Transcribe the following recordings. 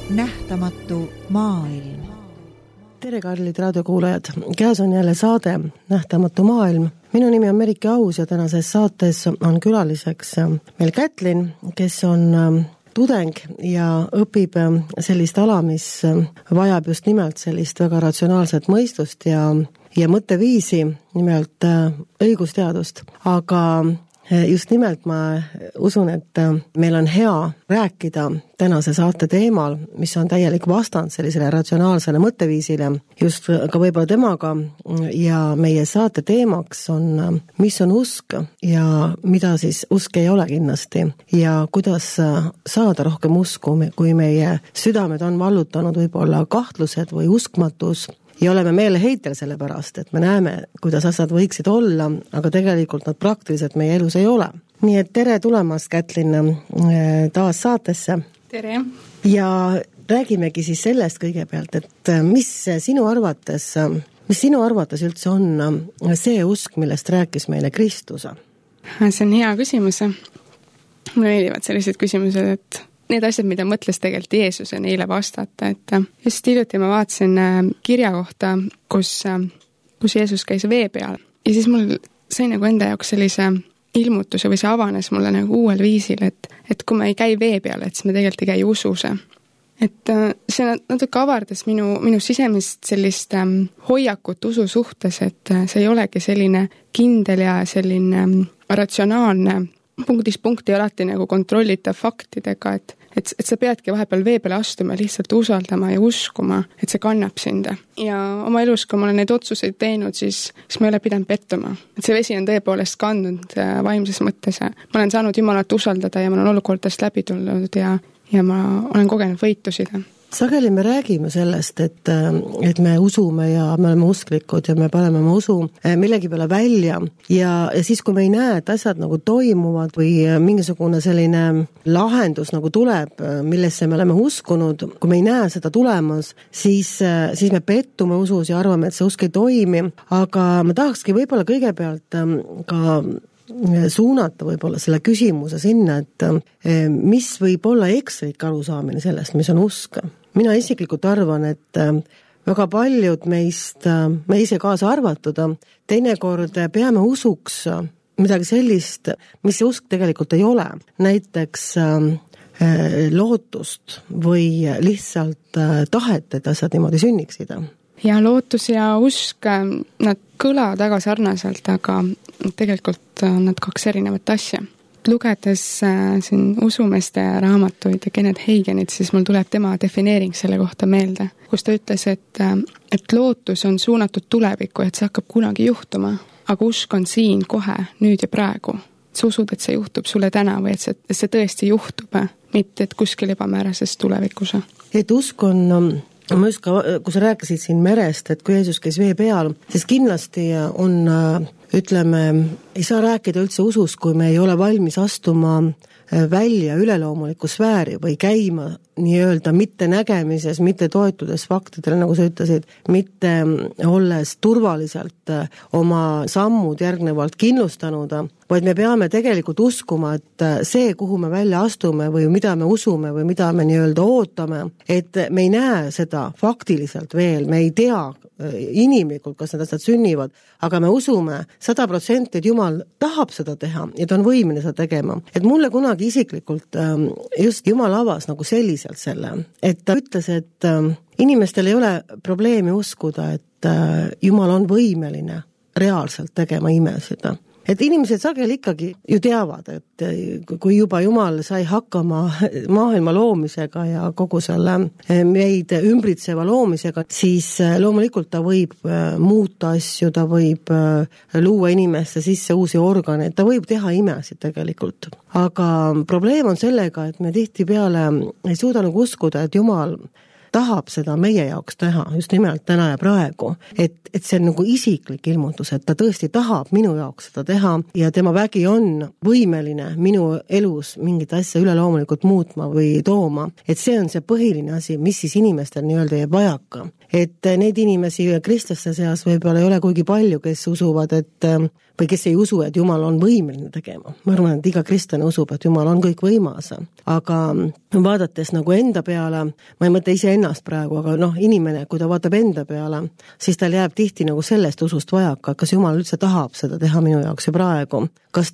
nähtamatu maailm. Tere, kallid raadiokuulajad! Käes on jälle saade Nähtamatu maailm. Minu nimi on Merike Aus ja tänases saates on külaliseks meil Kätlin, kes on tudeng ja õpib sellist ala, mis vajab just nimelt sellist väga ratsionaalset mõistust ja mõtteviisi, nimelt õigusteadust. Aga just nimelt ma usun, et meil on hea rääkida tänase saate teemal, mis on täielik vastand sellisele ratsionaalsele mõtteviisile, just ka võib-olla temaga, ja meie saate teemaks on, mis on usk ja mida siis usk ei ole kindlasti ja kuidas saada rohkem usku, kui meie südamed on vallutanud võib-olla kahtlused või uskmatus. Ja oleme meeleheitel selle pärast, et me näeme, kuidas asjad võiksid olla, aga tegelikult nad praktiliselt meie elus ei ole. Nii et tere tulemast, Kätlin, taas saatesse. Tere. Ja räägimegi siis sellest kõigepealt, et mis sinu arvates üldse on see usk, millest rääkis meile Kristus? See on hea küsimus. Mulle meeldivad sellised küsimused, et need asjad, mida mõtles tegelikult Jeesus ja neile vastata, et just hiljuti ma vaatasin kirja kohta, kus Jeesus käis vee peal ja siis mul sai nagu enda jaoks sellise ilmutuse või see avanes mulle nagu uuel viisil, et kui me ei käi vee peal, et siis me tegelikult ei käi usus. Et see natuke avardas minu sisemist sellist hoiakut usu suhtes, et see ei olegi selline kindel ja selline ratsionaalne punktist punkti alati nagu kontrollitav faktidega, et sa peadki vahepeal vee peale astuma ja lihtsalt usaldama ja uskuma, et see kannab sind. Ja oma elus, kui ma olen neid otsuseid teinud, siis ma ei ole pidanud pettuma. Et see vesi on tõepoolest kandnud vaimses mõttes. Ma olen saanud Jumalat usaldada ja ma olen olukordast läbi tulnud ja ma olen kogenud võitusid. Sageli me räägime sellest, et me usume ja me oleme usklikud ja me paneme oma usu millegi peale välja ja siis, kui me ei näe, et asjad nagu toimuvad või mingisugune selline lahendus nagu tuleb, millesse me oleme uskunud, kui me ei näe seda tulemas, siis me pettume usus ja arvame, et see usk ei toimi, aga ma tahakski võib-olla kõigepealt ka suunata võib-olla selle küsimuse sinna, et mis võib olla ekslik arusaamine sellest, mis on usk. Mina isiklikult arvan, et väga paljud meist, me ise kaasa arvatud, teinekord peame usuks midagi sellist, mis see usk tegelikult ei ole. Näiteks lootust või lihtsalt tahet, et asjad niimoodi sünniksid. Ja lootus ja usk, nad kõlavad väga sarnaselt, aga tegelikult on nad kaks erinevat asja. Lugedes siin usumeeste raamatuid ja Kenneth Hagenit, siis mul tuleb tema defineering selle kohta meelde, kus ta ütles, et lootus on suunatud tulevikku, et see hakkab kunagi juhtuma, aga usk on siin kohe, nüüd ja praegu. Sa usud, et see juhtub sulle täna või et see tõesti juhtub, mitte et kuskil ebamäärases tulevikus. Et usk on... Ma just ka, kui sa rääkisid siin merest, et kui Jeesus käis vee peal, siis kindlasti on, ütleme, ei saa rääkida üldse usust, kui me ei ole valmis astuma välja üleloomulikku sfääri või käima nii-öelda mitte nägemises, mitte toetudes faktidele, nagu sa ütlesid, mitte olles turvaliselt oma sammud järgnevalt kindlustanud, vaid me peame tegelikult uskuma, et see, kuhu me välja astume või mida me usume või mida me nii-öelda ootame, et me ei näe seda faktiliselt veel, me ei tea inimlikult, kas need asjad sünnivad, aga me usume 100%, et Jumal tahab seda teha ja ta on võimeline seda tegema. Et mulle kunagi isiklikult just Jumal avas nagu selliselt selle, et ta ütles, et inimestel ei ole probleemi uskuda, et Jumal on võimeline reaalselt tegema imesid. Et inimesed sageli ikkagi ju teavad, et kui juba Jumal sai hakkama maailma loomisega ja kogu selle meid ümbritseva loomisega, siis loomulikult ta võib muuta asju, ta võib luua inimeste sisse uusi organeid, ta võib teha imesid tegelikult. Aga probleem on sellega, et me tihtipeale ei suuda nagu uskuda, et Jumal tahab seda meie jaoks teha, just nimelt täna ja praegu. Et see on nagu isiklik ilmutus, et ta tõesti tahab minu jaoks seda teha ja tema vägi on võimeline minu elus mingit asja üleloomulikult muutma või tooma. Et see on see põhiline asi, mis siis inimestel nii-öelda jääb vajaka. Et neid inimesi kristlaste seas võib-olla ei ole kuigi palju, kes usuvad, et või kes ei usu, et Jumal on võimeline tegema. Ma arvan, et iga kristlane usub, et Jumal on kõik võimas. Aga vaadates nagu enda peale, ma ei mõtle ise ennast praegu, aga inimene, kui ta vaatab enda peale, siis tal jääb tihti nagu sellest usust vajaka, kas Jumal üldse tahab seda teha minu jaoks ja praegu. Kas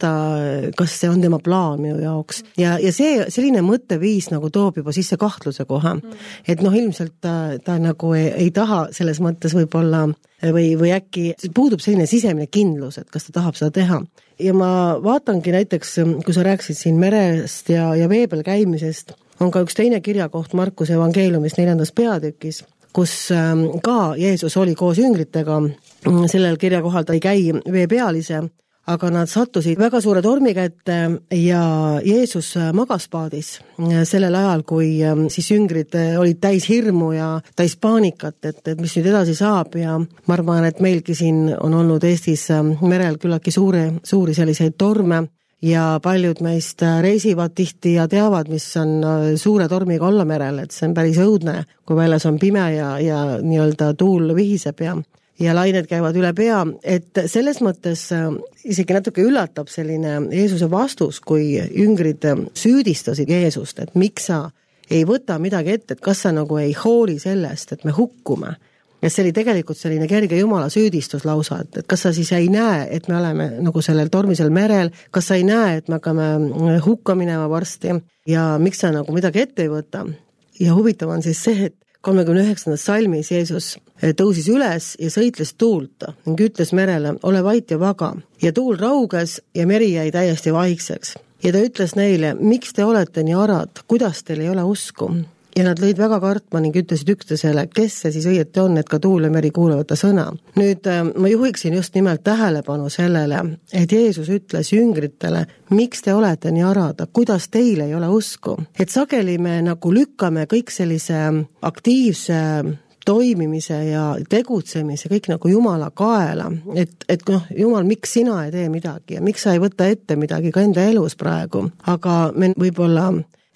see on tema plaan minu jaoks. Ja selline mõtteviis nagu toob juba sisse kahtluse kohe. Et ilmselt ta nagu ei taha selles mõttes võib-olla või äkki puudub selline sisemine kindlus, et kas ta tahab seda teha. Ja ma vaatangi näiteks, kui sa rääksid siin merest ja vee peal käimisest, on ka üks teine kirjakoht Markuse evangeeliumis 4. peatükis, kus ka Jeesus oli koos jüngritega. Sellel kirjakohal ta ei käi vee peal ise, aga nad sattusid väga suure tormi kätte ja Jeesus magas paadis sellel ajal, kui siis jüngrid olid täis hirmu ja täis paanikat, et mis nüüd edasi saab ja ma arvan, et meilgi siin on olnud Eestis merel küllaki suuri selliseid torme ja paljud meist reisivad tihti ja teavad, mis on suure tormiga olla merel, et see on päris õudne, kui väljas on pime ja nii-öelda tuul vihiseb ja lained käivad üle pea, et selles mõttes isegi natuke üllatab selline Jeesuse vastus, kui jüngrid süüdistasid Jeesust, et miks sa ei võta midagi ette, et kas sa nagu ei hooli sellest, et me hukkume. Ja see oli tegelikult selline kerge Jumala süüdistus lausa, et kas sa siis ei näe, et me oleme nagu sellel tormisel merel, kas sa ei näe, et me hakkame hukka minema varsti ja miks sa nagu midagi ette ei võta. Ja huvitav on siis see, et 39. salmis Jeesus tõusis üles ja sõitles tuult ning ütles merele, ole vait ja vaga. Ja tuul rauges ja meri jäi täiesti vaikseks. Ja ta ütles neile, miks te olete nii arad, kuidas teil ei ole usku? Ja nad lõid väga kartma ning ütlesid üksteisele, kes see siis õieti on, et ka tuul ja meri kuulevad ta sõna. Nüüd ma juhiksin just nimelt tähelepanu sellele, et Jeesus ütles jüngritele, miks te olete nii arada, kuidas teil ei ole usku. Et sageli me nagu lükkame kõik sellise aktiivse toimimise ja tegutsemise kõik nagu Jumala kaela, et Jumal, miks sina ei tee midagi ja miks sa ei võta ette midagi ka enda elus praegu, aga me võib-olla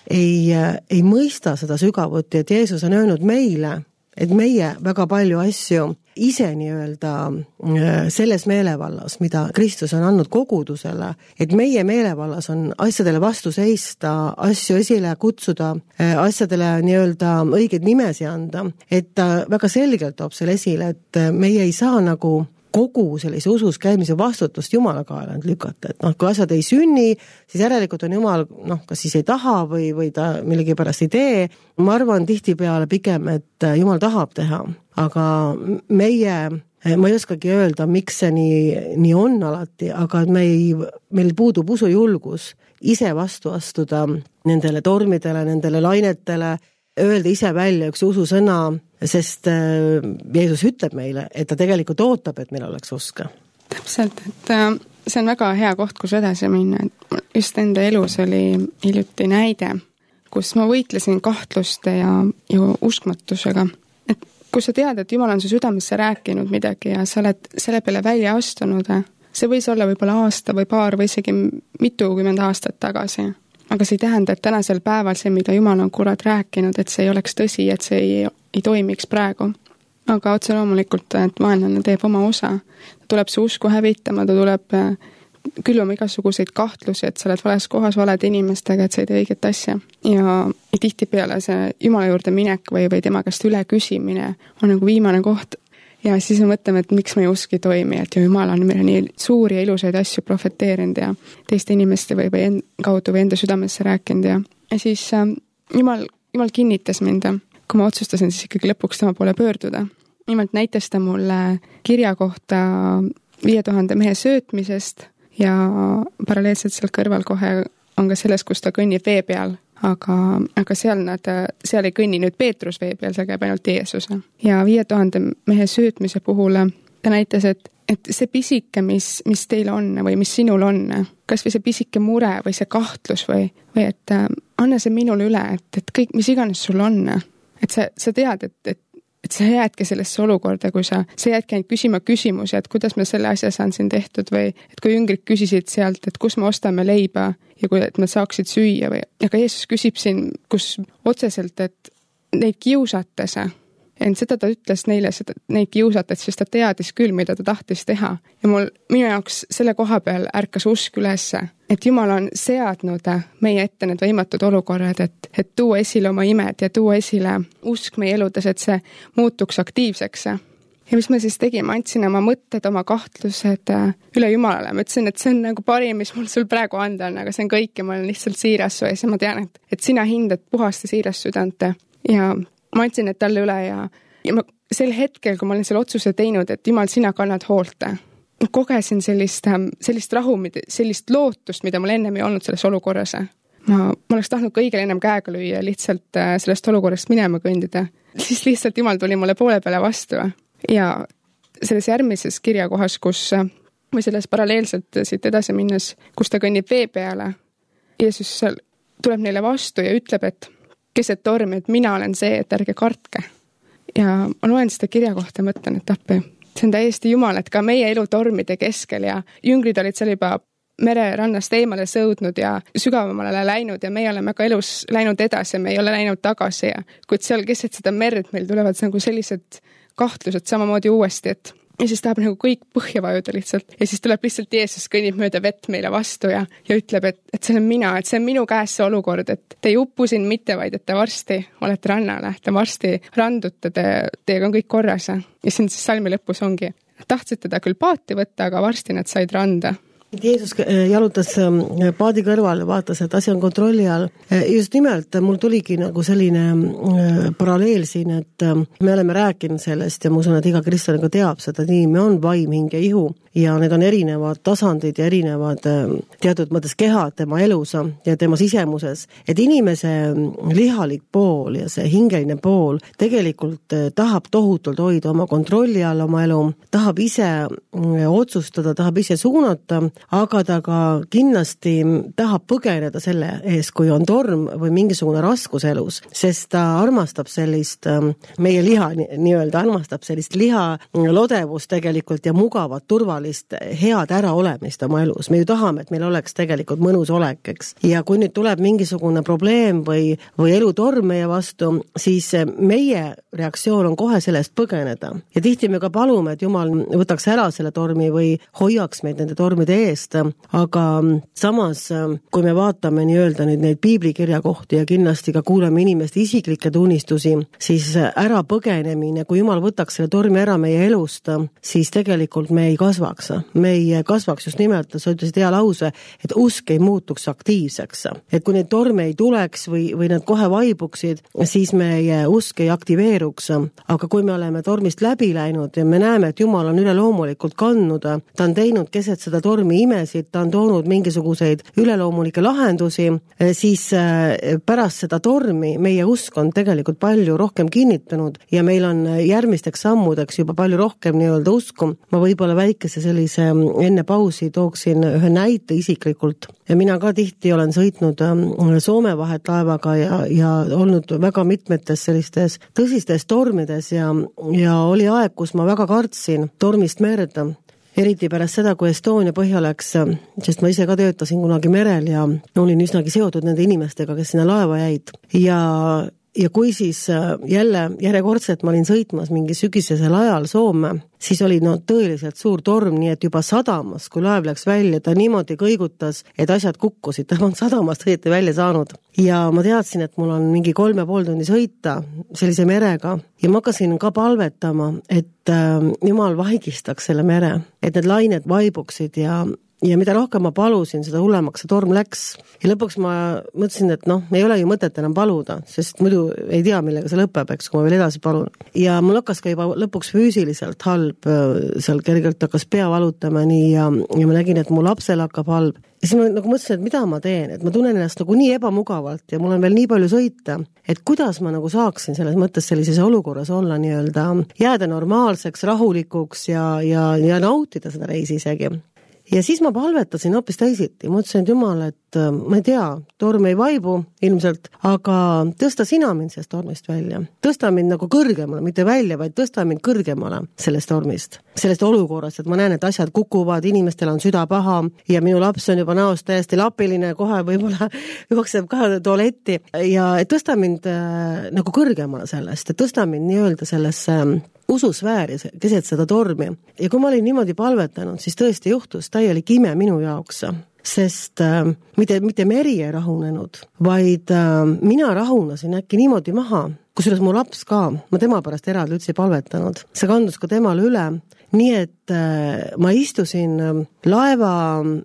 ei mõista seda sügavuti, et Jeesus on öelnud meile, et meie väga palju asju ise nii-öelda selles meelevallas, mida Kristus on andnud kogudusele, et meie meelevallas on asjadele vastu seista, asju esile kutsuda, asjadele nii-öelda õigeid nimesi anda, et ta väga selgelt toob selle esile, et meie ei saa nagu kogu sellise usus käimise vastutust Jumala kaela lükata, et kui asjad ei sünni, siis järelikult on Jumal, kas siis ei taha või ta millegipärast ei tee. Ma arvan tihtipeale pigem, et Jumal tahab teha, aga ma ei oskagi öelda, miks see nii on alati, aga meil puudub usujulgus ise vastu astuda nendele tormidele, nendele lainetele, öelda ise välja üks ususõna, sest Jeesus ütleb meile, et ta tegelikult ootab, et meil oleks uska. Täpselt, et see on väga hea koht, kus edasi minna. Just enda elus oli hiljuti näide, kus ma võitlesin kahtluste ja uskmatusega. Et kui sa tead, et Jumal on su südamesse rääkinud midagi ja sa oled selle peale välja astunud, see võis olla võib-olla aasta või paar või isegi mitukümmend aastat tagasi. Aga see ei tähenda, et tänasel päeval see, mida Jumal on kurat rääkinud, et see ei oleks tõsi, et see ei toimiks praegu. Aga otse loomulikult, et vaenlane teeb oma osa. Ta tuleb see usku hävitama, ta tuleb külvama igasuguseid kahtlusi, et sa oled vales kohas valede inimestega, et sa ei tee õiget asja. Ja tihtipeale see Jumala juurde minek või tema käest üle küsimine on nagu viimane koht. Ja siis me mõtleme, et miks me usk ei toimi, et Jumal on meile nii suuri ja ilusaid asju profeteerinud ja teiste inimeste või kaudu või enda südamesse rääkinud ja siis Jumal kinnitas mind, kui ma otsustasin siis ikkagi lõpuks tema poole pöörduda. Nimelt näitas ta mulle kirja kohta 5000 mehe söötmisest ja paralleelselt seal kõrval kohe on ka selles, kus ta kõnnib vee peal. Aga seal ei kõnni nüüd Peetrus vee peal, seal käib ainult Jeesus. Ja 5000 mehe söötmise puhul ta näitas, et see pisike, mis teil on või mis sinul on, kas või see pisike mure või see kahtlus või et anna see minule üle, et kõik, mis iganes sul on, et sa tead, et sa jäädki sellesse olukorda, kui sa jäädki ainult küsima küsimusi, et kuidas ma selle asja saan siin tehtud või et kui jüngrid küsisid sealt, et kus me ostame leiba ja et nad saaksid süüa aga Jeesus küsib siin, kus otseselt, et neid kiusates, ent seda ta ütles neile, neid kiusatad, sest ta teadis küll, mida ta tahtis teha. Ja minu jaoks selle koha peal ärkas usk ülesse, et Jumal on seadnud meie ette need võimatud olukorrad, et tuua esile oma imed ja tuua esile usk meie eludes, et see muutuks aktiivseks. Ja mis ma siis tegin, ma andsin oma mõtted, oma kahtlused üle Jumalale. Ma ütlesin, et see on nagu parim, mis mul sul praegu anda on, aga see on kõik ja ma olen lihtsalt siiras su ees ja ma tean, et sina hindad puhast ja siirast südant. Ja ma andsin need talle üle ja ma sel hetkel, kui ma olin selle otsuse teinud, et Jumal, sina kannad hoolt, ma kogesin sellist rahu, sellist lootust, mida mul ennem ei olnud selles olukorras. Ma oleks tahtnud kõigile ennem käega lüüa, lihtsalt sellest olukorrast minema kõndida. Siis lihtsalt Jumal tuli mulle poole peale vastu. Ja selles järgmises kirjakohas, või selles paralleelselt siit edasi minnes, kus ta kõnnib vee peale, Jeesus tuleb neile vastu ja ütleb, et keset tormi, et mina olen see, et ärge kartke. Ja ma loen seda kirjakohta ja mõtlen, et appi, see on täiesti Jumal, et ka meie elu tormide keskel ja jüngrid olid seal juba mererannast eemale sõudnud ja sügavamale läinud ja meie oleme ka elus läinud edasi, me ei ole läinud tagasi ja kuid seal keset seda merd meil tulevad nagu sellised kahtlused samamoodi uuesti, et ja siis tahab nagu kõik põhja vajuda lihtsalt ja siis tuleb lihtsalt Jeesus kõnnib mööda vett meile vastu ja ütleb, et see on mina, et see on minu käes see olukord, et te ei uppu siin mitte vaid, et te varsti olete rannale, te varsti randute, teiega on kõik korras ja siin siis salmi lõpus ongi. Tahtsid teda küll paati võtta, aga varsti nad said randa. Jeesus jalutas paadi kõrval ja vaatas, et asi on kontrolli all. Just nimelt mul tuligi nagu selline paralleel siin, et me oleme rääkinud sellest ja ma usun, et iga kristlane teab seda, nii me on vaim, hing ja ihu ja need on erinevad tasandid ja erinevad teatud mõttes kehad tema elus ja tema sisemuses, et inimese lihalik pool ja see hingeline pool tegelikult tahab tohutult hoida oma kontrolli all oma elu, tahab ise otsustada, tahab ise suunata, aga ta ka kindlasti tahab põgeneda selle ees, kui on torm või mingisugune raskus elus, sest ta armastab sellist, meie liha nii-öelda armastab sellist liha lodevust tegelikult ja mugavat, turvalist, head äraolemist oma elus. Me ju tahame, et meil oleks tegelikult mõnus olek, eks. Ja kui nüüd tuleb mingisugune probleem või elutorm meie vastu, siis meie reaktsioon on kohe sellest põgeneda. Ja tihti me ka palume, et Jumal võtaks ära selle tormi või hoiaks meid nende tormide eest, aga samas, kui me vaatame nii-öelda nüüd neid piiblikirja kohti ja kindlasti ka kuuleme inimeste isiklikke tunnistusi, siis ära põgenemine, kui Jumal võtaks selle tormi ära meie elust, siis tegelikult me ei kasvaks. Me ei kasvaks just nimelt, sa ütlesid hea lause, et usk ei muutuks aktiivseks. Et kui neid torme ei tuleks või nad kohe vaibuksid, siis meie usk ei aktiveeruks. Aga kui me oleme tormist läbi läinud ja me näeme, et Jumal on üleloomulikult kandnud, ta on teinud keset seda tormi imesid, ta on toonud mingisuguseid üleloomulikke lahendusi, siis pärast seda tormi meie usk on tegelikult palju rohkem kinnitanud ja meil on järgmisteks sammudeks juba palju rohkem nii-öelda usku. Ma võib-olla väikese sellise enne pausi tooksin ühe näite isiklikult. Ja mina ka tihti olen sõitnud Soome vahet laevaga ja olnud väga mitmetes sellistes tõsistes tormides ja oli aeg, kus ma väga kartsin tormist merda. Eriti pärast seda, kui Estonia põhja läks, sest ma ise ka töötasin kunagi merel ja olin üsnagi seotud nende inimestega, kes sinna laeva jäid. Ja kui siis jälle järjekordselt ma olin sõitmas mingi sügisesel ajal Soome, siis oli tõeliselt suur torm, nii et juba sadamas, kui laev läks välja, ta niimoodi kõigutas, et asjad kukkusid, ta on sadamast õieti välja saanud. Ja ma teadsin, et mul on mingi 3,5 tundi sõita sellise merega ja ma hakkasin ka palvetama, et Jumal vaigistaks selle mere, et need lained vaibuksid ja mida rohkem ma palusin, seda hullemaks see torm läks. Ja lõpuks ma mõtlesin, et ei ole ju mõtet enam paluda, sest muidu ei tea, millega see lõpeb, eks, kui ma veel edasi palun. Ja mul hakkas ka juba lõpuks füüsiliselt halb, seal kergelt hakkas pea valutama nii ja ma nägin, et mu lapsel hakkab halb. Ja siis ma mõtlesin, et mida ma teen, et ma tunnen ennast nagu nii ebamugavalt ja mul on veel nii palju sõita, et kuidas ma nagu saaksin selles mõttes sellises olukorras olla nii-öelda, jääda normaalseks, rahulikuks ja nautida seda reisi isegi. Ja siis ma palvetasin hoopis teisiti, ma ütlesin, et Jumal, et ma ei tea, torm ei vaibu ilmselt, aga tõsta sina mind sellest tormist välja. Tõsta mind nagu kõrgemale, mitte välja, vaid tõsta mind kõrgemale sellest tormist, sellest olukorrast, et ma näen, et asjad kukuvad, inimestel on süda paha ja minu laps on juba näost täiesti lapiline, kohe võib-olla jookseb ka tualetti ja et tõsta mind nagu kõrgemale sellest, et tõsta mind nii-öelda sellesse ususfääri keset seda tormi. Ja kui ma olin niimoodi palvetanud, siis tõesti juhtus täielik ime minu jaoks, sest mitte meri ei rahunenud, vaid mina rahunesin äkki niimoodi maha, kusjuures mu laps ka, ma tema pärast eraldi üldse ei palvetanud. See kandus ka temale üle, nii et ma istusin laeva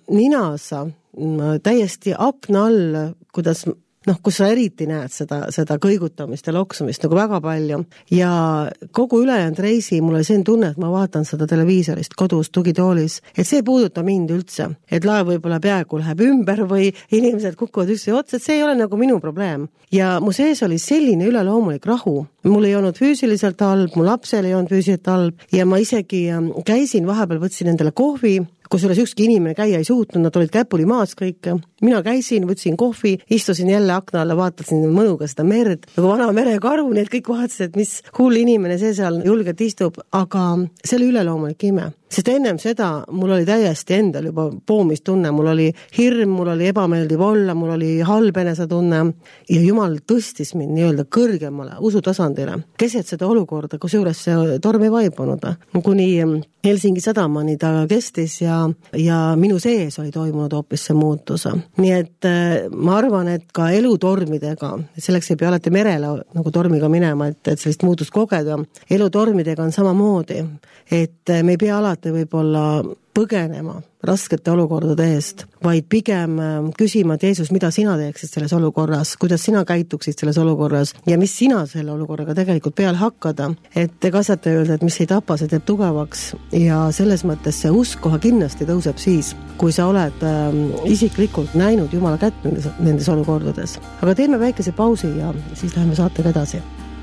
ninasa täiesti akna all, kus sa eriti näed seda kõigutamist ja loksumist nagu väga palju ja kogu ülejäänud reisi mul oli see tunne, et ma vaatan seda televiisorist kodus tugitoolis, et see ei puuduta mind üldse, et laev võib-olla peaaegu läheb ümber või inimesed kukuvad üksteise otsa, et see ei ole nagu minu probleem. Ja mu sees oli selline üleloomulik rahu, mul ei olnud füüsiliselt halb, mu lapsel ei olnud füüsiliselt halb ja ma isegi käisin vahepeal, võtsin endale kohvi, kusjuures ükski inimene käia ei suutnud, nad olid käpuli maas kõik. Mina käisin, võtsin kohvi, istusin jälle akna alla, vaatasin mõnuga seda merd, nagu vana merekaru, need kõik vaatasid, et mis hull inimene see seal julgelt istub, aga see oli üleloomulik ime. Sest ennem seda mul oli täiesti endal juba poomistunne, mul oli hirm, mul oli ebameeldiv olla, mul oli halb enesetunne ja Jumal tõstis mind nii-öelda kõrgemale usutasandile. Keset seda olukorda, kusjuures see torm ei vaibunud. Kuni Helsingi sadamani ta kestis ja minu sees oli toimunud hoopis see muutus. Nii et ma arvan, et ka elutormidega, selleks ei pea alati merele nagu tormiga minema, et sellist muutust kogeda. Elutormidega on samamoodi, et me ei pea alati võib-olla põgenema raskete olukordade eest, vaid pigem küsima, et Jeesus, mida sina teeksid selles olukorras, kuidas sina käituksid selles olukorras ja mis sina selle olukorraga tegelikult peale hakkada, et ega asjata öelda, et mis ei tapa, see teeb tugevaks ja selles mõttes see usk kohe kindlasti tõuseb siis, kui sa oled isiklikult näinud Jumala kätt nendes olukordades. Aga teeme väikese pausi ja siis läheme saatega edasi.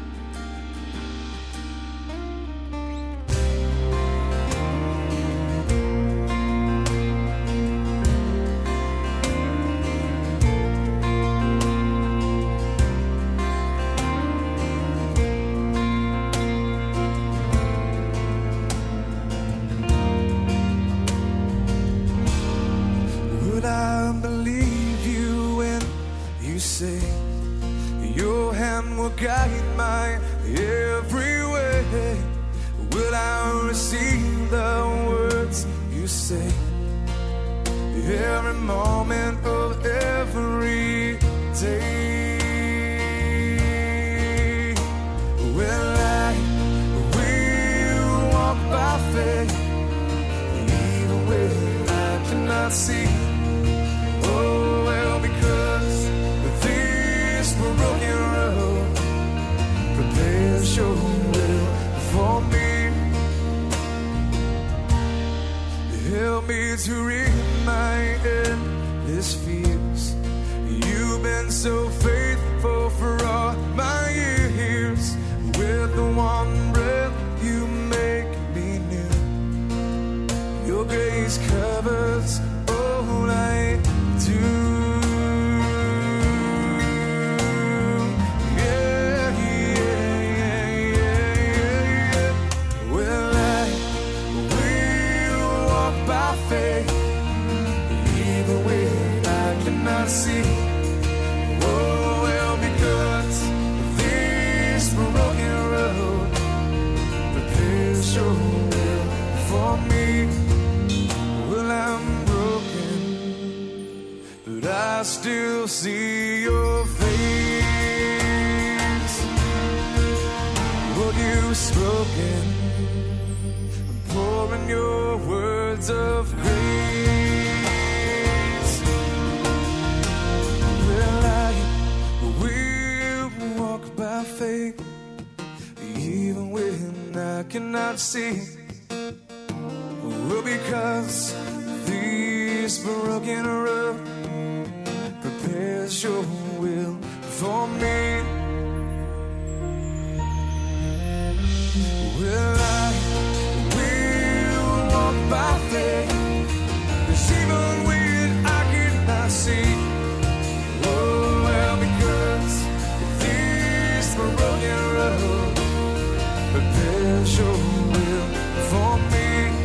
Still see your face, what you've spoken, pouring your words of grace. Well, I will walk by faith, even when I cannot see. Well, because this broken road prepares your will for me. Well, I will walk by faith, rugged road. Prepare your will for me.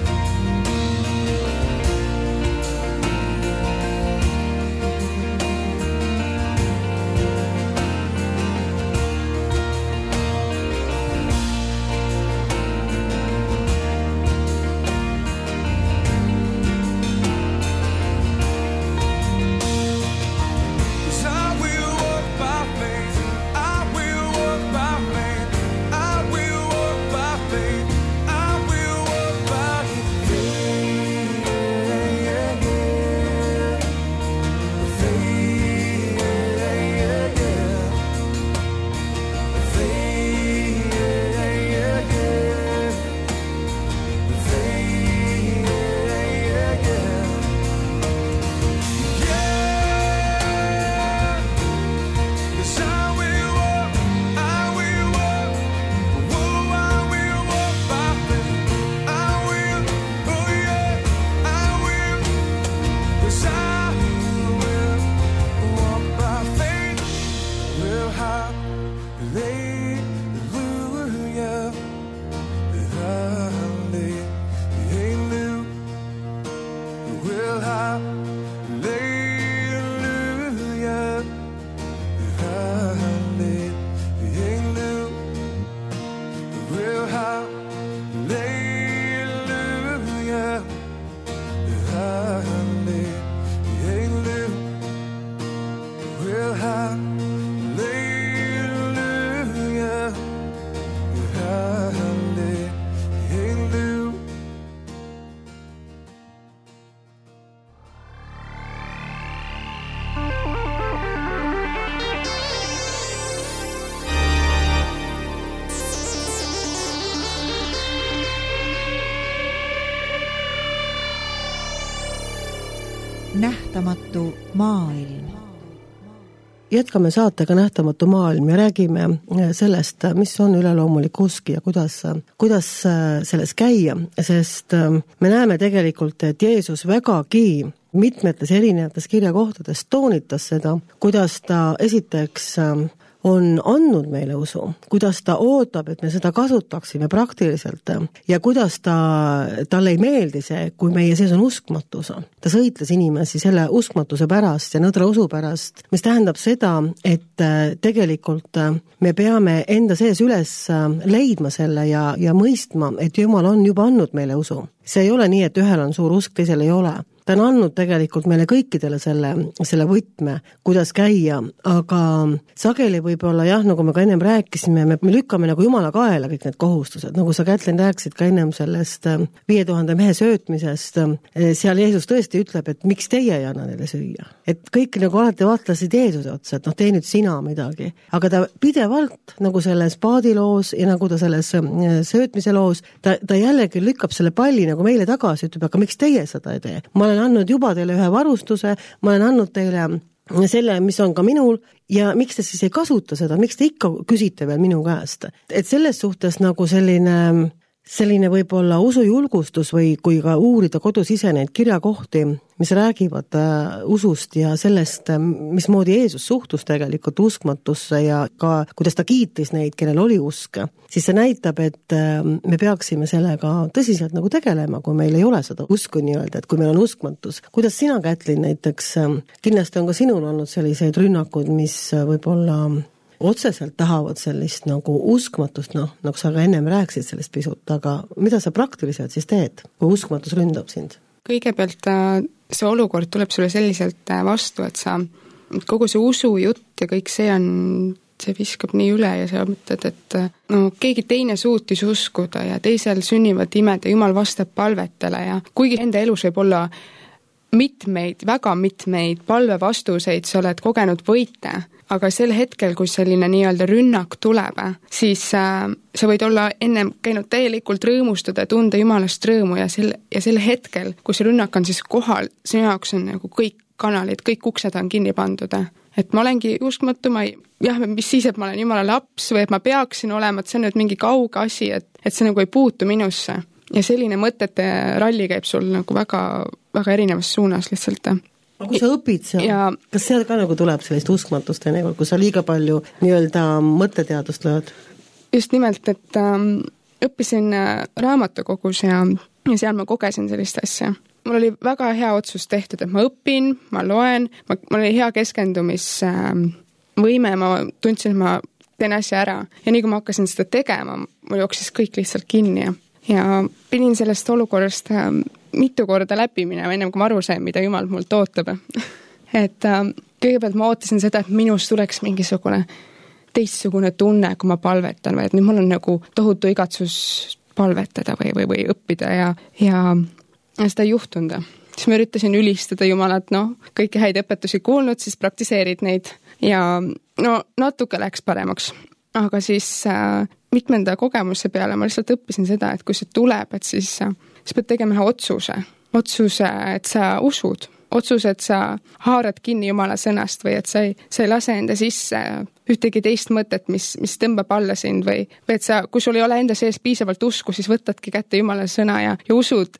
Nähtamatu maailm. Jätkame saatega Nähtamatu maailm ja räägime sellest, mis on üleloomulik usk ja kuidas selles käia, sest me näeme tegelikult, et Jeesus vägagi mitmetes erinevates kirjakohtades toonitas seda, kuidas ta esiteks on andnud meile usu, kuidas ta ootab, et me seda kasutaksime praktiliselt ja kuidas talle ei meeldi see, kui meie sees on uskmatus. Ta sõitles inimesi selle uskmatuse pärast ja nõdra usu pärast, mis tähendab seda, et tegelikult me peame enda sees üles leidma selle ja mõistma, et Jumal on juba andnud meile usu. See ei ole nii, et ühel on suur usk, teisel ei ole. Ta on andnud tegelikult meile kõikidele selle võtme, kuidas käia, aga sageli võib-olla jah, nagu me ka ennem rääkisime, me lükkame nagu Jumala kaela kõik need kohustused, nagu sa Kätlin rääkisid ka ennem sellest 5000 mehe söötmisest, seal Jeesus tõesti ütleb, et miks teie ei anna neile süüa. Et kõik nagu alati vaatlasid Jeesuse otsa, et tee nüüd sina midagi, aga ta pidevalt nagu selles paadiloos ja nagu ta selles söötmise loos, ta jällegi lükkab selle palli nagu meile tagasi, ütleb, aga miks teie seda ei tee? Ma olen andnud juba teile ühe varustuse, ma olen andnud teile selle, mis on ka minul ja miks te siis ei kasuta seda, miks te ikka küsite veel minu käest? Et selles suhtes nagu selline võib-olla usujulgustus või kui ka uurida kodus ise neid kirjakohti, mis räägivad usust ja sellest, mismoodi Jeesus suhtus tegelikult uskmatusse ja ka kuidas ta kiitis neid, kellel oli usk, siis see näitab, et me peaksime sellega tõsiselt nagu tegelema, kui meil ei ole seda usku nii-öelda, et kui meil on uskmatus. Kuidas sina, Kätlin, näiteks, kindlasti on ka sinul olnud selliseid rünnakud, mis võib-olla otseselt tahavad sellist nagu uskmatust, nagu sa ka ennem rääkisid sellest pisut, aga mida sa praktiliselt siis teed, kui uskmatus ründab sind? Kõigepealt see olukord tuleb sulle selliselt vastu, et sa kogu see usujutt ja kõik see viskab nii üle ja sa mõtled, et keegi teine suutis uskuda ja teisel sünnivad imed ja Jumal vastab palvetele ja kuigi enda elus võib olla väga mitmeid palvevastuseid, sa oled kogenud võite, aga sel hetkel, kui selline nii-öelda rünnak tuleb, siis sa võid olla ennem käinud täielikult rõõmustada, tunda Jumalast rõõmu ja sel hetkel, kui see rünnak on siis kohal, sinu jaoks on nagu kõik kanalid, kõik uksed on kinni pandud. Et ma olengi uskmatu, mis siis, et ma olen Jumala laps või et ma peaksin olema, et see on nüüd mingi kauge asi, et see nagu ei puutu minusse. Ja selline mõtete ralli käib sul nagu väga, väga erinevas suunas lihtsalt. aga kui sa õpid seal, kas seal ka nagu tuleb sellist uskmatust teinekord, kui sa liiga palju nii-öelda mõtteteadust lööd? Just nimelt, et õppisin raamatukogus ja seal ma kogesin sellist asja. Mul oli väga hea otsus tehtud, et ma õpin, ma loen, mul oli hea keskendumisvõime, ma tundsin, et ma teen asja ära. Ja nii kui ma hakkasin seda tegema, mul jooksis kõik lihtsalt kinni ja pidin sellest olukorrast mitu korda läbi minema, ennem kui ma aru sain, mida Jumal mult ootab. Et kõigepealt ma ootasin seda, et minust tuleks mingisugune teistsugune tunne, kui ma palvetan, või et nüüd mul on nagu tohutu igatsus palvetada või õppida ja seda ei juhtunud. Siis ma üritasin ülistada Jumalat, kõiki häid õpetusi kuulnud, siis praktiseerid neid ja natuke läks paremaks. Aga siis mitmenda kogemuse peale ma lihtsalt õppisin seda, et kui see tuleb, et siis pead tegema ühe otsuse, et sa usud, otsuse, et sa haarad kinni Jumala sõnast või et sa ei lase enda sisse ühtegi teist mõtet, mis tõmbab alla sind või et sa, kui sul ei ole enda sees piisavalt usku, siis võtadki kätte Jumala sõna ja usud.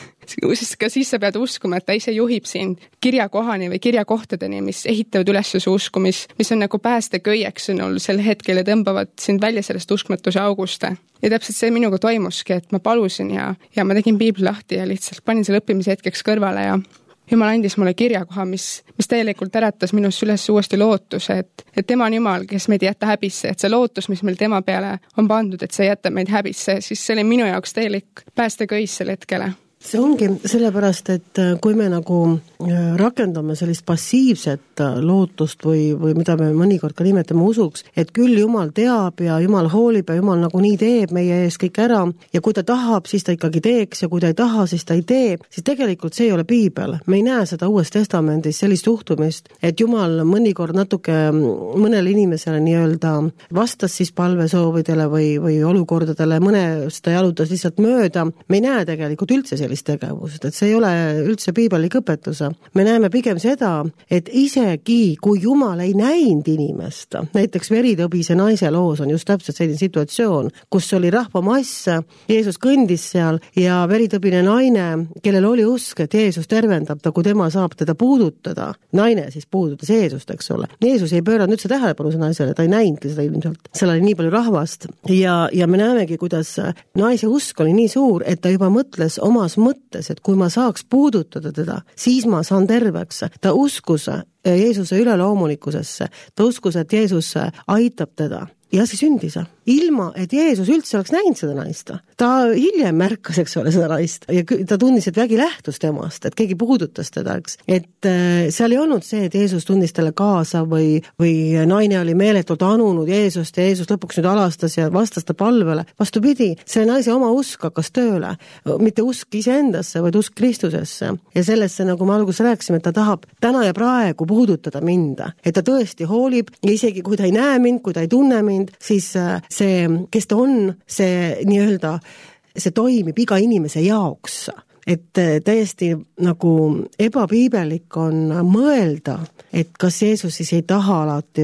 Siis ka siis sa pead uskuma, et ta ise juhib sind kirjakohani või kirjakohtadeni, mis ehitavad üles su usku, mis on nagu päästeköieks sõnul sel hetkel ja tõmbavad sind välja sellest uskmatuse august. Ja täpselt see minuga toimuski, et ma palusin ja ma tegin piibli lahti ja lihtsalt panin selle õppimise hetkeks kõrvale ja Jumal andis mulle kirjakoha, mis täielikult äratas minust üles uuesti lootuse, et tema on Jumal, kes meid ei jäta häbisse, et see lootus, mis meil tema peale on pandud, et see ei jäta meid häbisse, siis see oli minu jaoks täielik päästeköis sel hetkele. See ongi sellepärast, et kui me nagu rakendame sellist passiivset lootust või mida me mõnikord ka nimetame usuks, et küll Jumal teab ja Jumal hoolib ja Jumal nagu nii teeb meie ees kõik ära ja kui ta tahab, siis ta ikkagi teeks ja kui ta ei taha, siis ta ei tee, siis tegelikult see ei ole piibel. Me ei näe seda Uues Testamendis sellist suhtumist, et Jumal mõnikord natuke mõnele inimesele nii-öelda vastas siis palvesoovidele või olukordadele, mõnest ta jalutas lihtsalt mööda. Me ei näe tegelikult üldse tegevust, et see ei ole üldse piibalik õpetus. Me näeme pigem seda, et isegi kui Jumal ei näinud inimest, näiteks veritõbise naise loos on just täpselt selline situatsioon, kus oli rahvamass, Jeesus kõndis seal ja veritõbine naine, kellel oli usk, et Jeesus tervendab ta, kui tema saab teda puudutada. Naine siis puudutas Jeesust, eks ole. Jeesus ei pööranud üldse tähelepanu see naisele, ta ei näinudki seda ilmselt. Seal oli nii palju rahvast ja me näemegi, kuidas naise usk oli nii suur, et ta juba mõtles omas mõttes, et kui ma saaks puudutada teda, siis ma saan terveks. Ta uskus Jeesuse üleloomulikkusesse, ta uskus, et Jeesus aitab teda ja see sündis. Ilma, et Jeesus üldse oleks näinud seda naist. Ta hiljem märkas, eks ole, seda naist ja ta tundis, et vägi lähtus temast, et keegi puudutas teda, eks. Et seal ei olnud see, et Jeesus tundis talle kaasa või naine oli meeletult anunud Jeesust ja Jeesus lõpuks nüüd alastas ja vastas ta palvele. Vastupidi, see naise oma usk hakkas tööle, mitte usk iseendasse, vaid usk Kristusesse. Ja sellesse, nagu me alguses rääkisime, et ta tahab täna ja praegu puudutada mind, et ta tõesti hoolib ja isegi kui ta ei näe mind, kui ta ei tunne mind, siis see, kes ta on, see nii-öelda, see toimib iga inimese jaoks. Et täiesti nagu ebapiibelik on mõelda, et kas Jeesus siis ei taha alati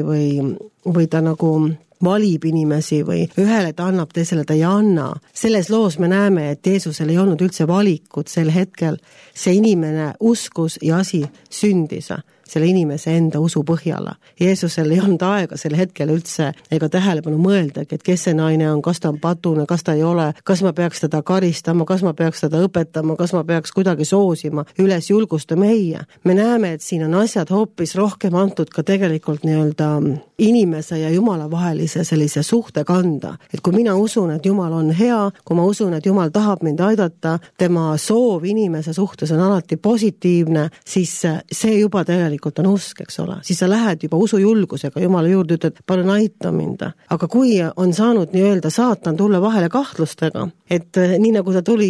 või ta nagu valib inimesi või ühele ta annab, teisele ta ei anna. Selles loos me näeme, et Jeesusel ei olnud üldse valikut sel hetkel. See inimene uskus ja asi sündis selle inimese enda usu põhjala. Jeesusel ei olnud aega sel hetkel üldse ega tähelepanu mõeldagi, et kes see naine on, kas ta on patune, kas ta ei ole, kas ma peaks teda karistama, kas ma peaks teda õpetama, kas ma peaks kuidagi soosima, üles julgustama meie. Me näeme, et siin on asjad hoopis rohkem antud ka tegelikult nii-öelda inimese ja Jumala vahelise sellise suhte kanda. Et kui mina usun, et Jumal on hea, kui ma usun, et Jumal tahab mind aidata, tema soov inimese suhtes on alati positiivne, siis see juba tegelikult on usk, eks ole. Siis sa lähed juba usujulgusega Jumala juurde, ütled, palun aita mind. Aga kui on saanud nii-öelda saatan tulla vahele kahtlustega, et nii nagu ta tuli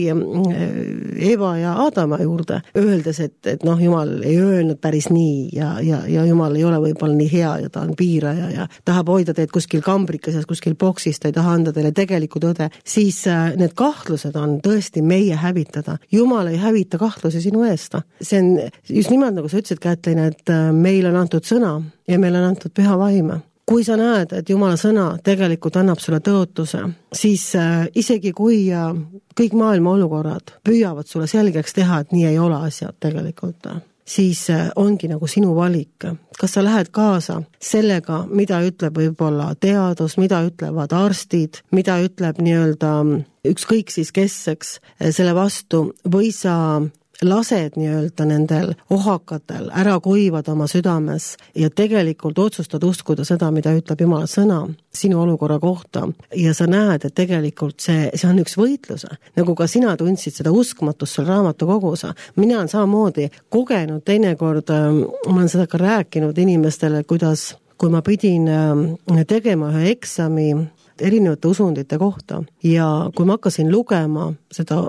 Eva ja Aadama juurde, öeldes, et Jumal ei öelnud päris nii ja Jumal ei ole võib-olla nii hea ja ta on piiraja ja tahab hoida teid kuskil kambrikeses, kuskil boksis, ta ei taha anda teile tegelikku tõde, siis need kahtlused on tõesti meie hävitada. Jumal ei hävita kahtlusi sinu eest. See on just nimelt, nagu sa ütlesid, Kätlin, et meil on antud sõna ja meil on antud püha vaim. Kui sa näed, et Jumala sõna tegelikult annab sulle tõotuse, siis isegi kui kõik maailma olukorrad püüavad sulle selgeks teha, et nii ei ole asjad tegelikult, siis ongi nagu sinu valik. Kas sa lähed kaasa sellega, mida ütleb võib-olla teadus, mida ütlevad arstid, mida ütleb nii-öelda ükskõik siis kesseks selle vastu, või sa lased nii-öelda nendel ohakatel ära kuivada oma südames ja tegelikult otsustad uskuda seda, mida ütleb Jumala sõna sinu olukorra kohta ja sa näed, et tegelikult see on üks võitlus, nagu ka sina tundsid seda uskmatust seal raamatukogus. Mina olen samamoodi kogenud teinekord, ma olen seda ka rääkinud inimestele, kuidas, kui ma pidin tegema ühe eksami erinevate usundite kohta ja kui ma hakkasin lugema seda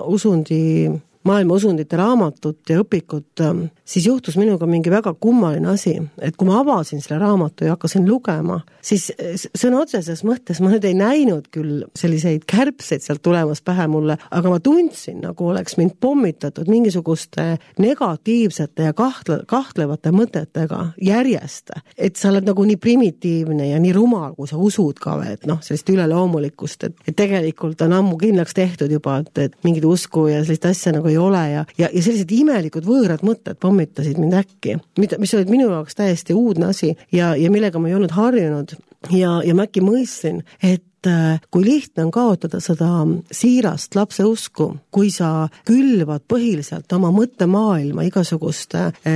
maailma usundite raamatut ja õpikut, siis juhtus minuga mingi väga kummaline asi, et kui ma avasin selle raamatu ja hakkasin lugema, siis sõna otseses mõttes ma nüüd ei näinud küll selliseid kärbseid sealt tulemas pähe mulle, aga ma tundsin, nagu oleks mind pommitatud mingisuguste negatiivsete ja kahtlevate mõtetega järjest, et sa oled nagu nii primitiivne ja nii rumal, kui sa usud ka, et sellist üleloomulikust, et tegelikult on ammu kindlaks tehtud juba, et mingid usku ja sellist asja nagu ei ole ja sellised imelikud võõrad mõtted pommitasid mind äkki, mis olid minu jaoks täiesti uudne asi ja millega ma ei olnud harjunud ja ma äkki mõistsin, et kui lihtne on kaotada seda siirast lapse usku, kui sa külvad põhiliselt oma mõttemaailma igasugust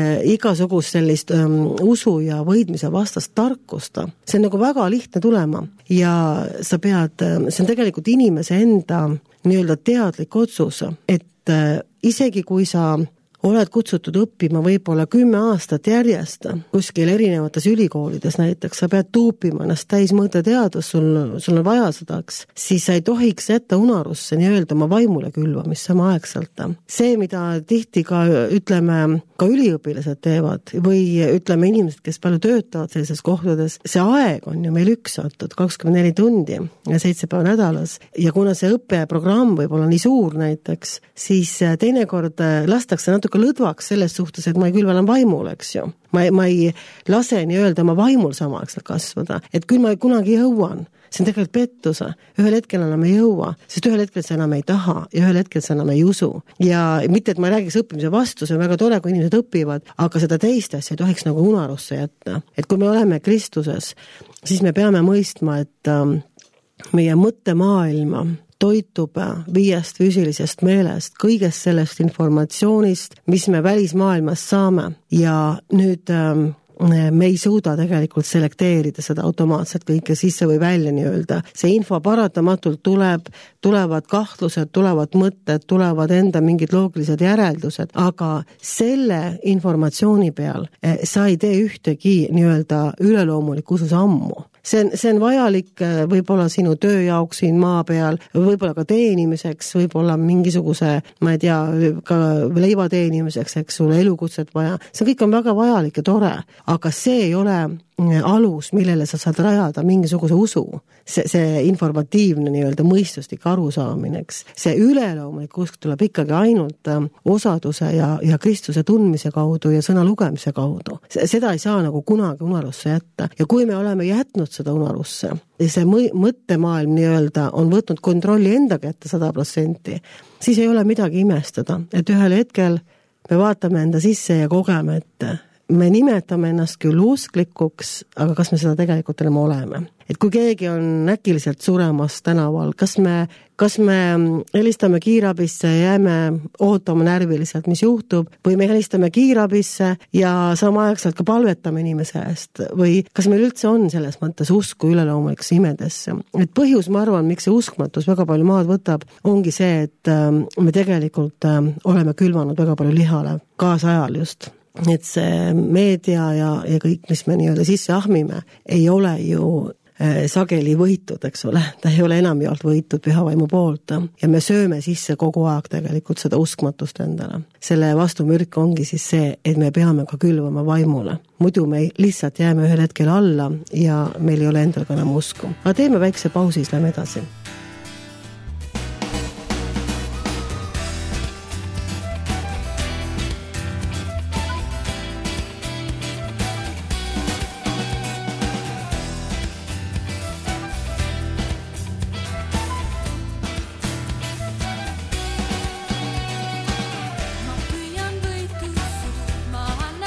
sellist usu ja võidmise vastast tarkust. See on nagu väga lihtne tulema ja sa pead, see on tegelikult inimese enda nii-öelda teadlik otsus, et isegi kui sa oled kutsutud õppima võib-olla 10 aastat järjest kuskil erinevates ülikoolides näiteks, sa pead tuupima ennast täis mõõteteadus, sul on vaja sedaks, siis sa ei tohiks jätta unarusse nii-öelda oma vaimule külvamist samaaegselt. See, mida tihti ka ütleme, ka üliõpilased teevad või ütleme inimesed, kes palju töötavad sellises kohtades, see aeg on ju meil üks antud 24 tundi ja 7 päeva nädalas ja kuna see õppeprogramm võib olla nii suur näiteks, siis teinekord lastakse natuke lõdvaks selles suhtes, et ma ei külva enam vaimul, eks ju. Ma ei lase nii-öelda oma vaimul samaaegselt kasvada, et küll ma kunagi jõuan. See on tegelikult pettus. Ühel hetkel enam ei jõua, sest ühel hetkel see enam ei taha ja ühel hetkel see enam ei usu. Ja mitte, et ma räägiks õppimise vastu, see on väga tore, kui inimesed õpivad, aga seda teist asja ei tohiks nagu unarusse jätta. Et kui me oleme Kristuses, siis me peame mõistma, et meie mõttemaailma toitub 5 füüsilisest meelest, kõigest sellest informatsioonist, mis me välismaailmas saame ja nüüd me ei suuda tegelikult selekteerida seda automaatselt kõike sisse või välja nii-öelda. See info paratamatult tulevad kahtlused, tulevad mõtted, tulevad enda mingid loogilised järeldused, aga selle informatsiooni peal sa ei tee ühtegi nii-öelda üleloomulik usu sammu. See on vajalik võib-olla sinu töö jaoks siin maa peal, võib-olla ka teenimiseks, võib-olla mingisuguse, ma ei tea, ka leiva teenimiseks, eks sulle elukutset vaja. See kõik on väga vajalik ja tore, aga see ei ole alus, millele sa saad rajada mingisuguse usu. See informatiivne nii-öelda mõistuslik arusaamineks. See üleloomulik usk tuleb ikkagi ainult osaduse ja Kristuse tundmise kaudu ja sõna lugemise kaudu. Seda ei saa nagu kunagi unarusse jätta. Ja kui me oleme jätnud seda unarusse, see mõttemaailm nii-öelda on võtnud kontrolli enda kätte 100%, siis ei ole midagi imestada. Et ühel hetkel me vaatame enda sisse ja kogeme, et me nimetame ennast küll usklikuks, aga kas me seda tegelikult enam oleme? Et kui keegi on äkiliselt suremas tänaval, kas me helistame kiirabisse ja jääme ootama närviliselt, mis juhtub, või me helistame kiirabisse ja samaaegselt ka palvetame inimese eest, või kas meil üldse on selles mõttes usku üleloomulikesse imedesse? Et põhjus, ma arvan, miks see uskmatus väga palju maad võtab, ongi see, et me tegelikult oleme külvanud väga palju lihale kaasajal just. Et see meedia ja kõik, mis me nii-öelda sisse ahmime, ei ole ju sageli võitud, eks ole. Ta ei ole enam jalt võitud pühavaimu poolt ja me sööme sisse kogu aeg tegelikult seda uskmatust endale. Selle vastumürk ongi siis see, et me peame ka külvama vaimule. Muidu me lihtsalt jääme ühel hetkel alla ja meil ei ole endal ka enam usku. Aga teeme väikse pausi, lähme edasi. Ma püüan võitu, ma annan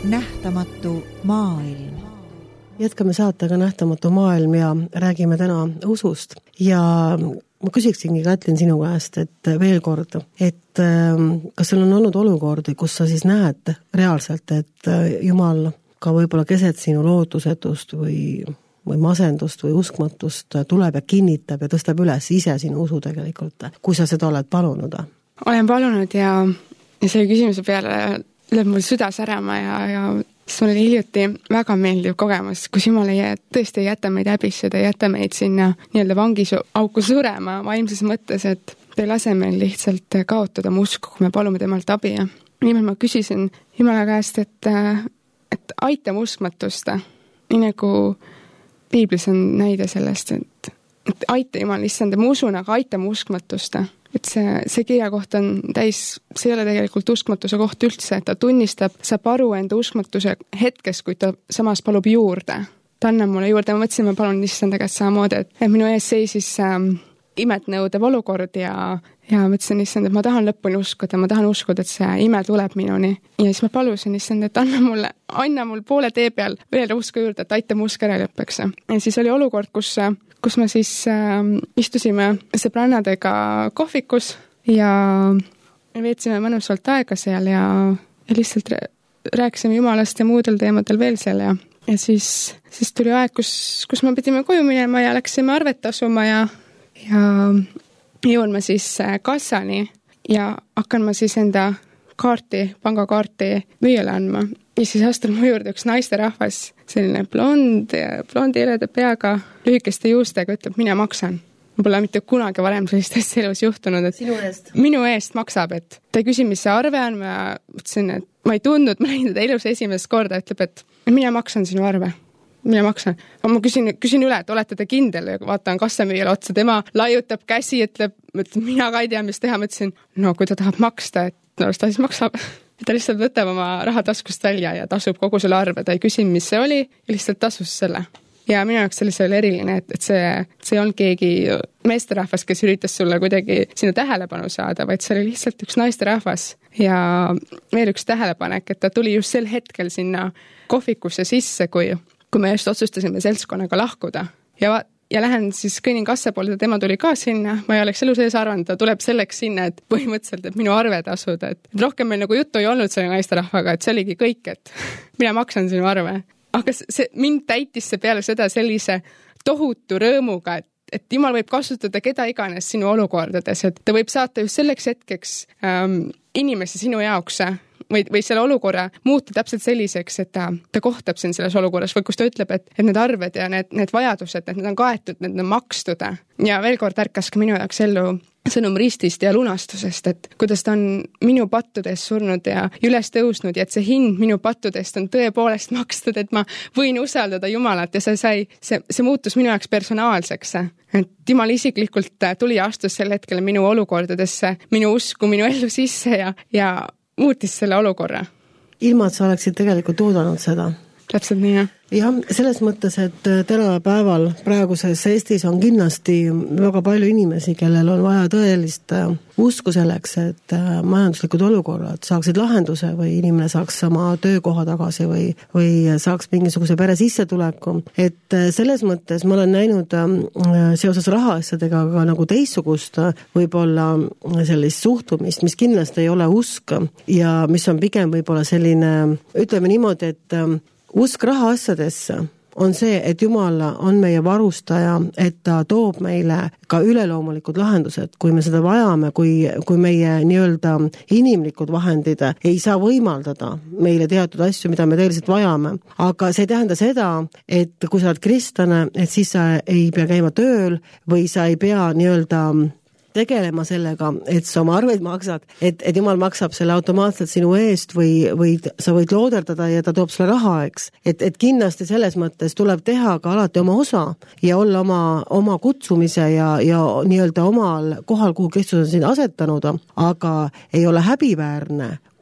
nähtamatu maailm. Jätkame saatega Nähtamatu maailm ja räägime täna usust ja ma küsiksingi, Kätlin, sinu käest, et veel kord, et kas sul on olnud olukordi, kus sa siis näed reaalselt, et Jumal ka võib-olla keset sinu lootusetust või masendust või uskmatust tuleb ja kinnitab ja tõstab üles ise sinu usu tegelikult, kui sa seda oled palunud? Olen palunud ja selle küsimuse peale lööb mul süda särama ja see oli hiljuti väga meeldiv kogemus, kus Jumal tõesti ei jäta meid häbisseda, ei jäta meid sinna nii-öelda vangisauku surema vaimses mõttes, et ta ei lase meil lihtsalt kaotada mu usku, kui me palume temalt abi. Ja nimelt ma küsisin Jumala käest, et aita mu uskmatust, nii nagu Piiblis on näide sellest, et aita Jumal, issand, ma usun, aga aita mu uskmatust. Et see kirja koht on täis, see ei ole tegelikult uskmatuse koht üldse, et ta tunnistab, saab aru enda uskmatuse hetkes, kui ta samas palub juurde. Ta annab mulle juurde, ma mõtlesin, ma palun issanda käest samamoodi, et minu ees seisis imet nõudev olukord ja mõtlesin issand, et ma tahan lõpuni uskuda, ma tahan uskuda, et see ime tuleb minuni. Ja siis ma palusin issand, et anna mul poole tee peal veel usku juurde, et aita mu usk ära lõppeks. Ja siis oli olukord, kus ma siis istusime sõbrannadega kohvikus ja veetsime mõnusalt aega seal ja lihtsalt rääkisime Jumalast ja muudel teemadel veel seal ja siis tuli aeg, kus me pidime koju minema ja läksime arvet tasuma ja jõuan ma siis kassani ja hakkan ma siis enda pangakaarti müüjale andma. Ja siis astun mu juurde üks naisterahvas, selline blondi heleda peaga, lühikeste juustega, ütleb, mina maksan. Ma pole mitte kunagi varem sellist asja elus juhtunud, et sinu eest? Minu eest maksab, et ta ei küsi, mis see arve on, ma ütlesin, et ma ei tundnud, ma näin teda elus esimest korda, ütleb, et mina maksan sinu arve. Mina maksan. Ma küsin üle, et olete te kindel ja vaatan kassamüüjale otsa, tema laiutab käsi, ütleb, mina ka ei tea, mis teha, mõtlesin, no kui ta tahab maksta, et ta siis maksab. Ta lihtsalt võtab oma raha taskust välja ja tasub kogu selle arve, ta ei küsi, mis see oli ja lihtsalt tasus selle. Ja minu jaoks see oli eriline, et see on keegi meesterahvas, kes üritas sulle kuidagi sinna tähelepanu saada, vaid see oli lihtsalt üks naisterahvas ja veel üks tähelepanek, et ta tuli just sel hetkel sinna kohvikusse sisse, kui me just otsustasime seltskonnaga lahkuda ja lähen siis kõinin kassa poole, tema tuli ka sinna, ma ei oleks elu sees arvanud, ta tuleb selleks sinna, et põhimõtteliselt, et minu arve tasuda, et rohkem meil nagu juttu ei olnud selle naisterahvaga, et see oligi kõik, et mina maksan sinu arve. Aga mind täitis see peale seda sellise tohutu rõõmuga, et Jumal võib kasutada keda iganes sinu olukordades, et ta võib saata just selleks hetkeks inimesi sinu jaoks või selle olukorra muuta täpselt selliseks, et ta kohtab sind selles olukorras või kus ta ütleb, et need arved ja need vajadused, et need on kaetud, need on makstud. Ja veel kord ärkas ka minu jaoks ellu sõnum ristist ja lunastusest, et kuidas ta on minu pattudest surnud ja üles tõusnud ja et see hind minu pattudest on tõepoolest makstud, et ma võin usaldada Jumalat ja see muutus minu jaoks personaalseks. Et Jumal isiklikult tuli ja astus sel hetkel minu olukordadesse, minu usku, minu ellu sisse ja muutis selle olukorra. Ilma, et sa oleksid tegelikult oodanud seda. Täpselt nii, jah. Jah, selles mõttes, et täna päeval praeguses Eestis on kindlasti väga palju inimesi, kellel on vaja tõelist usku selleks, et majanduslikud olukorrad saaksid lahenduse või inimene saaks oma töökoha tagasi või saaks mingisuguse pere sissetuleku. Et selles mõttes ma olen näinud seoses rahaasjadega ka nagu teistsugust võib-olla sellist suhtumist, mis kindlasti ei ole usk ja mis on pigem võib-olla selline, ütleme niimoodi, et usk rahaasjadesse on see, et Jumal on meie varustaja, et ta toob meile ka üleloomulikud lahendused, kui me seda vajame, kui meie nii-öelda inimlikud vahendid ei saa võimaldada meile teatud asju, mida me tegelikult vajame. Aga see ei tähenda seda, et kui sa oled kristlane, et siis sa ei pea käima tööl või sa ei pea nii-öelda tegelema sellega, et sa oma arveid maksad, et Jumal maksab selle automaatselt sinu eest või sa võid looderdada ja ta toob sulle raha, eks. Et kindlasti selles mõttes tuleb teha ka alati oma osa ja olla oma kutsumise ja nii-öelda omal kohal, kuhu Kristus on siin asetanud, aga ei ole häbiväärne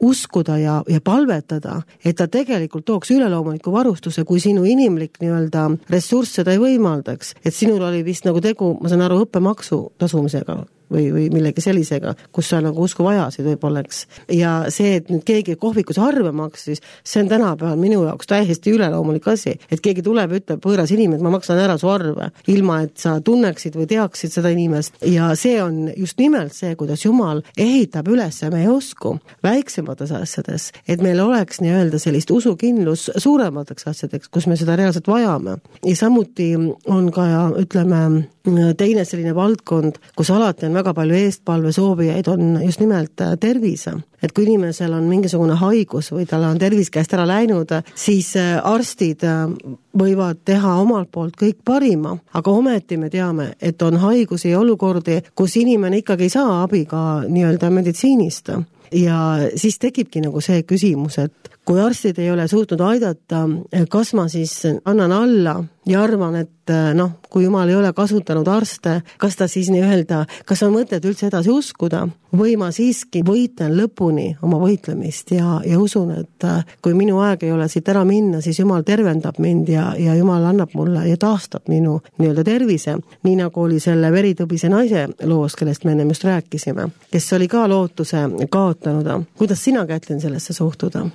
uskuda ja palvetada, et ta tegelikult tooks üleloomuliku varustuse, kui sinu inimlik nii-öelda ressurss seda ei võimaldaks. Et sinul oli vist nagu tegu, ma saan aru, õppemaksu tasumisega või millegi sellisega, kus sa nagu usku vajasid võib-olla, eks. Ja see, et nüüd keegi kohvikus arve maksis, see on tänapäeval minu jaoks täiesti üleloomulik asi, et keegi tuleb ja ütleb võõras inimene, et ma maksan ära su arve, ilma et sa tunneksid või teaksid seda inimest. Ja see on just nimelt see, kuidas Jumal ehitab üles meie usku väiksemates asjades, et meil oleks nii-öelda sellist usukindlus suuremateks asjadeks, kus me seda reaalselt vajame. Ja samuti on ka, ütleme, teine selline valdkond, kus alati on väga palju eestpalve soovijaid, on just nimelt tervise. Et kui inimesel on mingisugune haigus või tal on tervis käest ära läinud, siis arstid võivad teha omalt poolt kõik parima, aga ometi me teame, et on haigusi ja olukordi, kus inimene ikkagi ei saa abi ka nii-öelda meditsiinist. Ja siis tekibki nagu see küsimus, et kui arstid ei ole suutnud aidata, kas ma siis annan alla ja arvan, et kui Jumal ei ole kasutanud arste, kas ta siis nii-öelda, kas on mõtet üldse edasi uskuda või ma siiski võitlen lõpuni oma võitlemist ja usun, et kui minu aeg ei ole siit ära minna, siis Jumal tervendab mind ja Jumal annab mulle ja taastab minu nii-öelda tervise, nii nagu oli selle veritõbise naise loos, kellest me enne just rääkisime, kes oli ka lootuse kaotanud. Kuidas sina, Kätlin, sellesse suhtuda?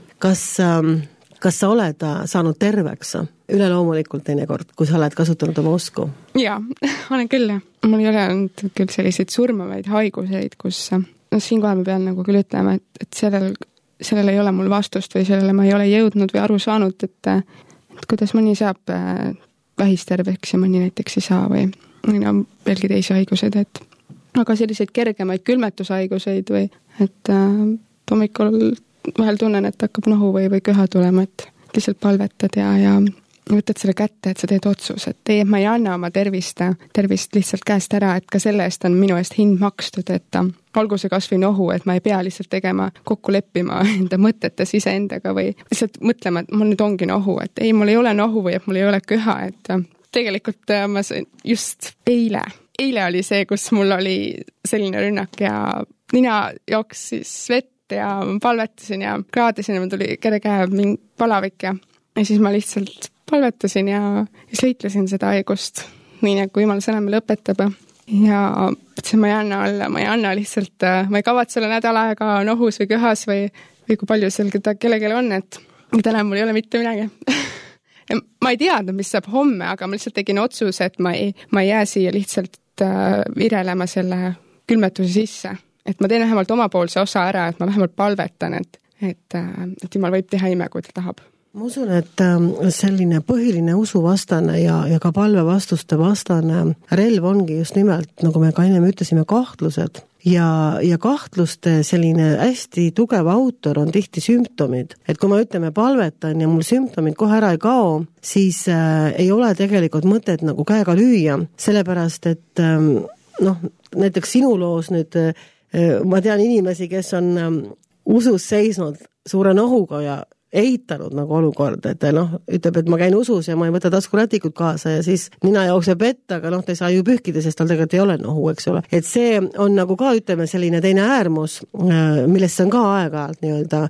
Kas sa oled saanud terveks üleloomulikult teinekord, kui sa oled kasutanud oma usku? Jaa, olen küll. Mul ei ole olnud küll selliseid surmavaid haiguseid, kus siinkohal ma pean nagu küll ütlema, et sellel ei ole mul vastust või sellele ma ei ole jõudnud või aru saanud, et kuidas mõni saab vähisterveks ja mõni näiteks ei saa või veelgi teisi haigused, aga selliseid kergemaid külmetushaiguseid või et hommikul vahel tunnen, et hakkab nohu või köha tulema, et lihtsalt palvetad ja võtad selle kätte, et sa teed otsus, et ei, ma ei anna oma tervist lihtsalt käest ära, et ka selle eest on minu eest hind makstud, et olgu see kas või nohu, et ma ei pea lihtsalt kokku leppima enda mõtetes iseendaga või lihtsalt mõtlema, et mul nüüd ongi nohu, et ei, mul ei ole nohu või et mul ei ole köha, et tegelikult ma sain just eile oli see, kus mul oli selline rünnak ja nina jooksis vett ja palvetasin ja kraadisin ja mul tuli käe mingi palavik ja siis ma lihtsalt palvetasin ja sõitlesin seda haigust, nii nagu Jumal sõna meile õpetab ja ütlesin, ma ei anna lihtsalt, ma ei kavatse olla nädal aega nohus või köhas või kui palju seal kellelegi on, et täna mul ei ole mitte midagi. Ma ei teadnud, mis saab homme, aga ma lihtsalt tegin otsuse, et ma ei jää siia lihtsalt virelema selle külmetuse sisse. Et ma teen vähemalt omapoolse osa ära, et ma vähemalt palvetan, et Jumal võib teha ime, kui ta tahab. Ma usun, et selline põhiline usuvastane ja ka palvevastuste vastane relv ongi just nimelt, nagu me ka enne ütlesime, kahtlused. Ja kahtluste selline hästi tugev autor on tihti sümptomid. Et kui ma ütleme palvetan ja mul sümptomid kohe ära ei kao, siis ei ole tegelikult mõtet nagu käega lüüa, sellepärast et näiteks sinu loos nüüd ma tean inimesi, kes on usus seisnud suure nohuga ja eitanud nagu olukord, et ütleb, et ma käin usus ja ma ei võta taskurätikud kaasa ja siis nina jookseb vett, aga ta ei saa ju pühkida, sest tal tegelikult ei ole nohu, eks ole. Et see on nagu ka, ütleme, selline teine äärmus, millest on ka aeg-ajalt nii-öelda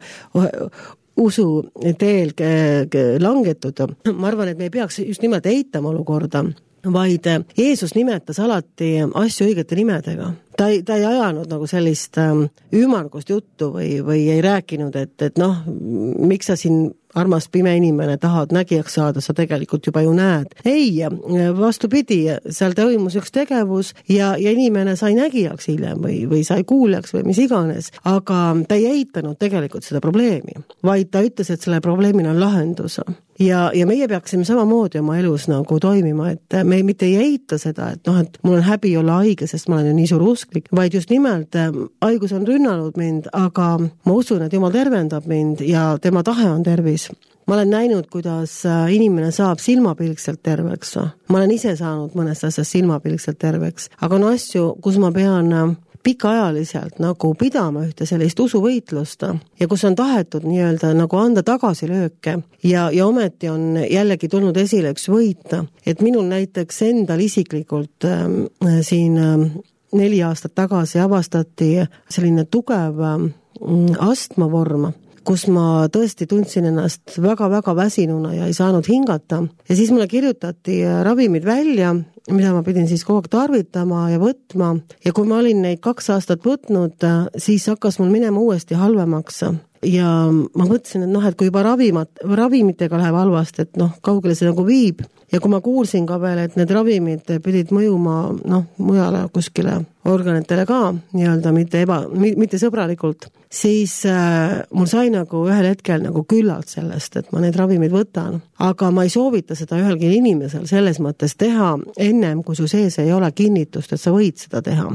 usu teel langetud. Ma arvan, et me ei peaks just nimelt eitama olukorda, vaid Jeesus nimetas alati asju õigete nimedega. Ta ei ajanud nagu sellist ümmargust juttu või ei rääkinud, et miks sa siin armas pime inimene tahad nägijaks saada, sa tegelikult juba ju näed. Ei, vastupidi, seal toimus üks tegevus ja inimene sai nägijaks hiljem või sai kuuljaks või mis iganes, aga ta ei eitanud tegelikult seda probleemi, vaid ta ütles, et selle probleemil on lahendus. Ja meie peaksime samamoodi oma elus nagu toimima, et me mitte ei eita seda, et mul on häbi olla haige, sest ma olen ju nii suur usklik, vaid just nimelt haigus on rünnanud mind, aga ma usun, et Jumal tervendab mind ja tema tahe on tervis. Ma olen näinud, kuidas inimene saab silmapilkselt terveks. Ma olen ise saanud mõnest asjast silmapilkselt terveks, aga on asju, kus ma pean pikaajaliselt nagu pidama ühte sellist usuvõitlust ja kus on tahetud nii-öelda nagu anda tagasilööke ja ometi on jällegi tulnud esile üks võit, et minul näiteks endal isiklikult siin 4 aastat tagasi avastati selline tugev astmavorm, kus ma tõesti tundsin ennast väga-väga väsinuna ja ei saanud hingata. Ja siis mulle kirjutati ravimid välja, mida ma pidin siis kogu aeg tarvitama ja võtma. Ja kui ma olin neid 2 aastat võtnud, siis hakkas mul minema uuesti halvemaks. Ja ma mõtlesin, et kui juba ravimitega läheb halvasti, et kaugele see nagu viib. Ja kui ma kuulsin ka veel, et need ravimid pidid mõjuma mujale kuskile organitele ka, nii-öelda mitte sõbralikult, siis mul sai nagu ühel hetkel nagu küllalt sellest, et ma need ravimid võtan. Aga ma ei soovita seda ühelgi inimesel selles mõttes teha ennem, kui su sees ei ole kinnitust, et sa võid seda teha.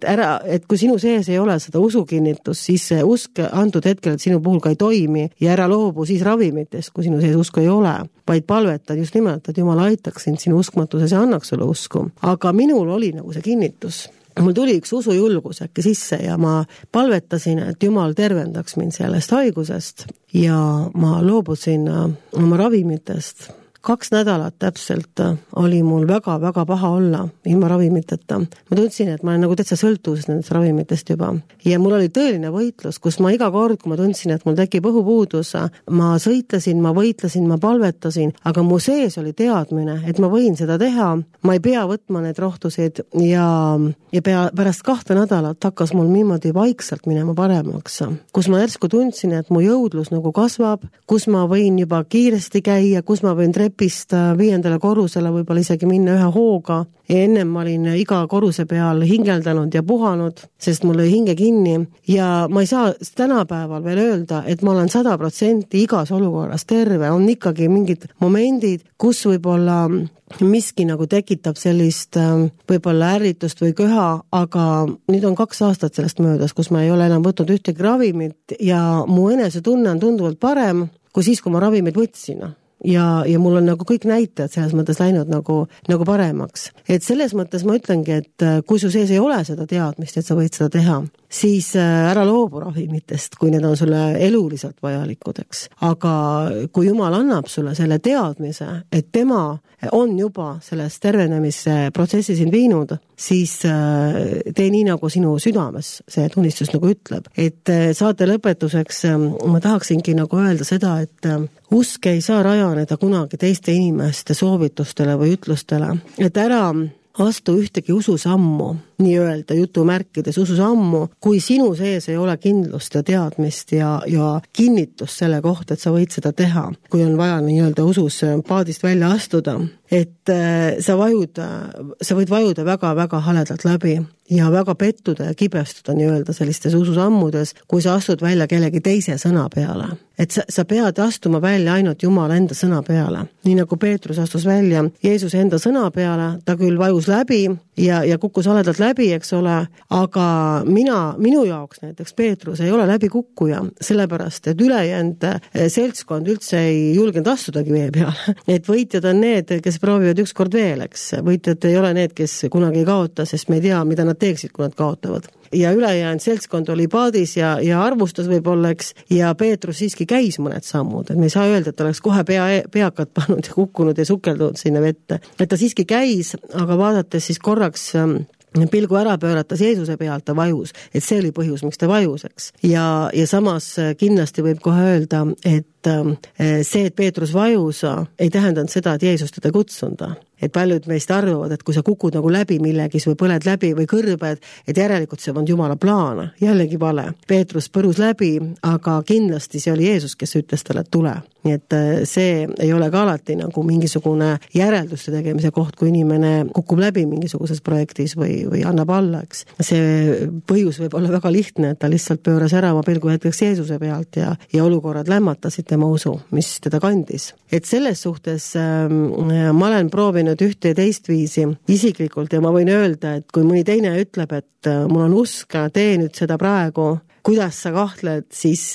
Et kui sinu sees ei ole seda usukinnitust, siis see usk antud hetkel, et sinu puhul ka ei toimi ja ära loobu siis ravimitest, kui sinu sees usku ei ole, vaid palvetad just nimelt, et Jumal aitaks sind sinu uskmatuses ja annaks sulle usku. Aga minul oli nagu see kinnitus. Mul tuli üks usujulgus äkki sisse ja ma palvetasin, et Jumal tervendaks mind sellest haigusest ja ma loobusin oma ravimitest. 2 nädalat täpselt oli mul väga-väga paha olla ilma ravimiteta. Ma tundsin, et ma olen nagu täitsa sõltuvuses nendest ravimitest juba. Ja mul oli tõeline võitlus, kus ma iga kord, kui ma tundsin, et mul tekib õhupuudus, ma sõitlesin, ma võitlesin, ma palvetasin, aga mu sees oli teadmine, et ma võin seda teha, ma ei pea võtma need rohtusid ja pärast 2 nädalat hakkas mul niimoodi vaikselt minema paremaks, kus ma järsku tundsin, et mu jõudlus nagu kasvab, kus ma võin juba kiiresti käia, kus ma võin trepist 5. korrusele võib-olla isegi minna ühe hooga ja ennem ma olin iga korruse peal hingeldanud ja puhanud, sest mul oli hinge kinni ja ma ei saa tänapäeval veel öelda, et ma olen 100% igas olukorras terve, on ikkagi mingid momendid, kus võib-olla miski nagu tekitab sellist võib-olla ärritust või köha, aga nüüd on 2 aastat sellest möödas, kus ma ei ole enam võtnud ühtegi ravimit ja mu enesetunne on tunduvalt parem kui siis, kui ma ravimid võtsin. Ja mul on nagu kõik näitajad selles mõttes läinud nagu paremaks. Et selles mõttes ma ütlengi, et kui su sees ei ole seda teadmist, et sa võid seda teha, siis ära loobu ravimitest, kui need on sulle eluliselt vajalikudeks. Aga kui Jumal annab sulle selle teadmise, et tema on juba selles tervenemise protsessi sind viinud, siis tee nii, nagu sinu südames see tunnistus nagu ütleb. Et saate lõpetuseks ma tahaksingi nagu öelda seda, et usk ei saa rajaneda kunagi teiste inimeste soovitustele või ütlustele, et ära astu ühtegi ususammu, nii-öelda jutumärkides ususammu, kui sinu sees ei ole kindlust ja teadmist ja kinnitust selle kohta, et sa võid seda teha, kui on vaja nii-öelda usus paadist välja astuda. Et sa võid vajuda väga-väga haledalt läbi ja väga pettuda ja kibestuda nii-öelda sellistes ususammudes, kui sa astud välja kellegi teise sõna peale. Et sa pead astuma välja ainult Jumala enda sõna peale. Nii nagu Peetrus astus välja Jeesuse enda sõna peale, ta küll vajus läbi ja kukkus haledalt läbi, eks ole, aga minu jaoks näiteks Peetrus ei ole läbi kukkuja, sellepärast, et ülejäänud seltskond üldse ei julgenud astudagi vee peale. Et võitjad on need, kes proovivad ükskord veel, eks. Võitjad ei ole need, kes kunagi ei kaota, sest me ei tea, mida nad teeksid, kui nad kaotavad. Ja ülejäänud seltskond oli paadis ja arvustas võib-olla, eks, ja Peetrus siiski käis mõned sammud, et me ei saa öelda, et ta oleks kohe peakad pannud ja kukkunud ja sukeldunud sinna vette. Et ta siiski käis, aga vaadates siis korraks pilgu ära pööratas Jeesuse pealt, ta vajus, et see oli põhjus, miks ta vajus, eks. Ja samas kindlasti võib kohe öelda, et see, et Peetrus vajus, ei tähendanud seda, et Jeesus teda kutsunud. Et paljud meist arvavad, et kui sa kukud nagu läbi millegis või põled läbi või kõrbed, et järelikult see on Jumala plaan, jällegi vale. Peetrus põrus läbi, aga kindlasti see oli Jeesus, kes ütles talle, et tule. Nii et see ei ole ka alati nagu mingisugune järelduste tegemise koht, kui inimene kukub läbi mingisuguses projektis või annab alla, eks. See põhjus võib olla väga lihtne, et ta lihtsalt pööras ära oma pilgu hetkeks Jeesuse pealt ja olukorrad lämmatasid tema usu, mis teda kandis. Et selles suhtes ma olen proovinud ühte ja teist viisi isiklikult ja ma võin öelda, et kui mõni teine ütleb, et mul on usk, tee nüüd seda praegu, kuidas sa kahtled, siis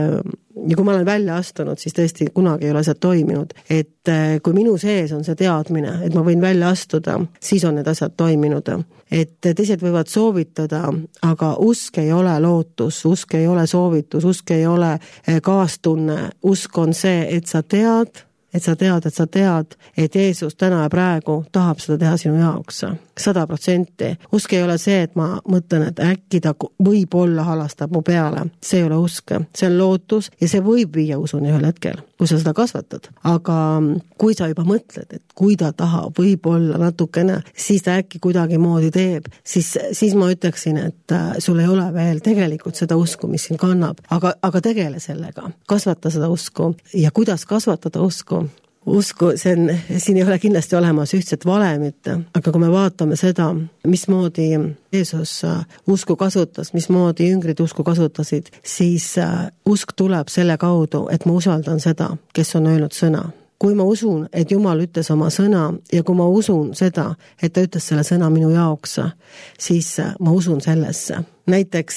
ja kui ma olen välja astunud, siis tõesti kunagi ei ole asjad toiminud. Et kui minu sees on see teadmine, et ma võin välja astuda, siis on need asjad toiminud. Et teised võivad soovitada, aga usk ei ole lootus, usk ei ole soovitus, usk ei ole kaastunne. Usk on see, et sa tead, et sa tead, et Jeesus täna ja praegu tahab seda teha sinu jaoks 100%. Usk ei ole see, et ma mõtlen, et äkki ta võib-olla halastab mu peale. See ei ole usk, see on lootus ja see võib viia usuni ühel hetkel, kui sa seda kasvatad. Aga kui sa juba mõtled, et kui ta tahab võib-olla natukene, siis ta äkki kuidagi moodi teeb, siis ma ütleksin, et sul ei ole veel tegelikult seda usku, mis siin kannab, aga tegele sellega, kasvata seda usku ja kuidas kasvatada usku, siin ei ole kindlasti olemas ühtset valemit, aga kui me vaatame seda, mismoodi Jeesus usku kasutas, mismoodi jüngrid usku kasutasid, siis usk tuleb selle kaudu, et ma usaldan seda, kes on öelnud sõna. Kui ma usun, et Jumal ütles oma sõna ja kui ma usun seda, et ta ütles selle sõna minu jaoks, siis ma usun sellesse. Näiteks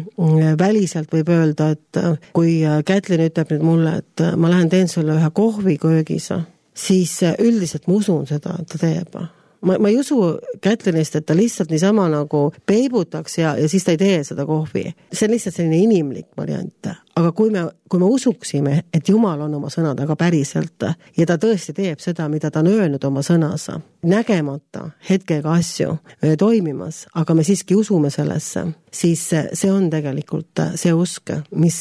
väliselt võib öelda, et kui Kätlin ütleb nüüd mulle, et ma lähen teen sulle ühe kohvi köögis, siis üldiselt ma usun seda, et ta teeb. Ma ei usu Kätlinist, et ta lihtsalt niisama nagu peibutaks ja siis ta ei tee seda kohvi. See on lihtsalt selline inimlik variant. Aga kui me usuksime, et Jumal on oma sõna taga päriselt ja ta tõesti teeb seda, mida ta on öelnud oma sõnas, nägemata hetkega asju toimimas, aga me siiski usume sellesse, siis see on tegelikult see usk,